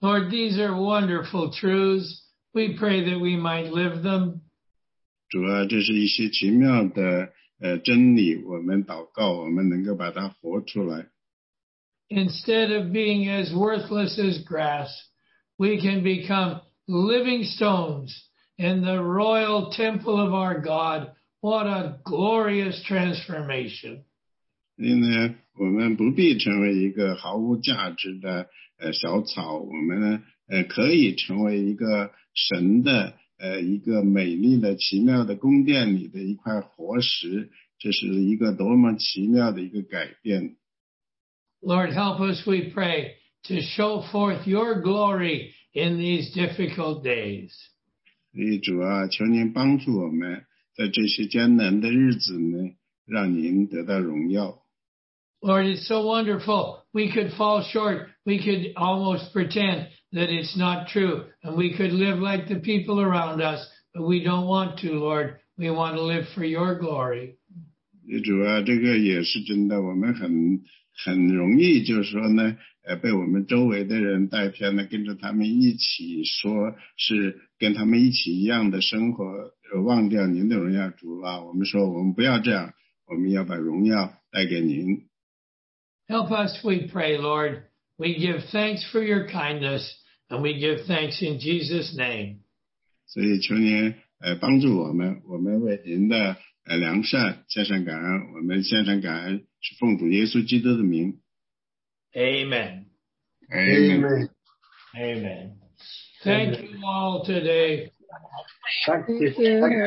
Lord, these are wonderful truths. We pray that we might live them. 主啊，这是一些奇妙的呃真理，我们祷告，我们能够把它活出来。 Instead of being as worthless as grass, we can become living stones in the royal temple of our God. What a glorious transformation. 所以呢，我们不必成为一个毫无价值的呃小草，我们呢呃可以成为一个神的呃一个美丽的奇妙的宫殿里的一块活石，这是一个多么奇妙的一个改变。 Lord, help us, we pray, to show forth your glory in these difficult days. 所以主啊，求您帮助我们在这些艰难的日子呢，让您得到荣耀。 Lord, it's so wonderful. We could fall short. We could almost pretend that it's not true. And we could live like the people around us. But we don't want to, Lord. We want to live for your glory. 主啊，这个也是真的，我们很很容易就是说呢，呃，被我们周围的人带偏了，跟着他们一起说是跟他们一起一样的生活，呃忘掉您的荣耀。主啊，我们说我们不要这样，我们要把荣耀带给您。 Help us, we pray, Lord. We give thanks for your kindness, and we give thanks in Jesus' name. 所以求您呃帮助我们，我们为您的呃良善献上感恩，我们献上感恩是奉主耶稣基督的名。 Amen. Amen. Amen. Thank you all today. Thank you. Thank you.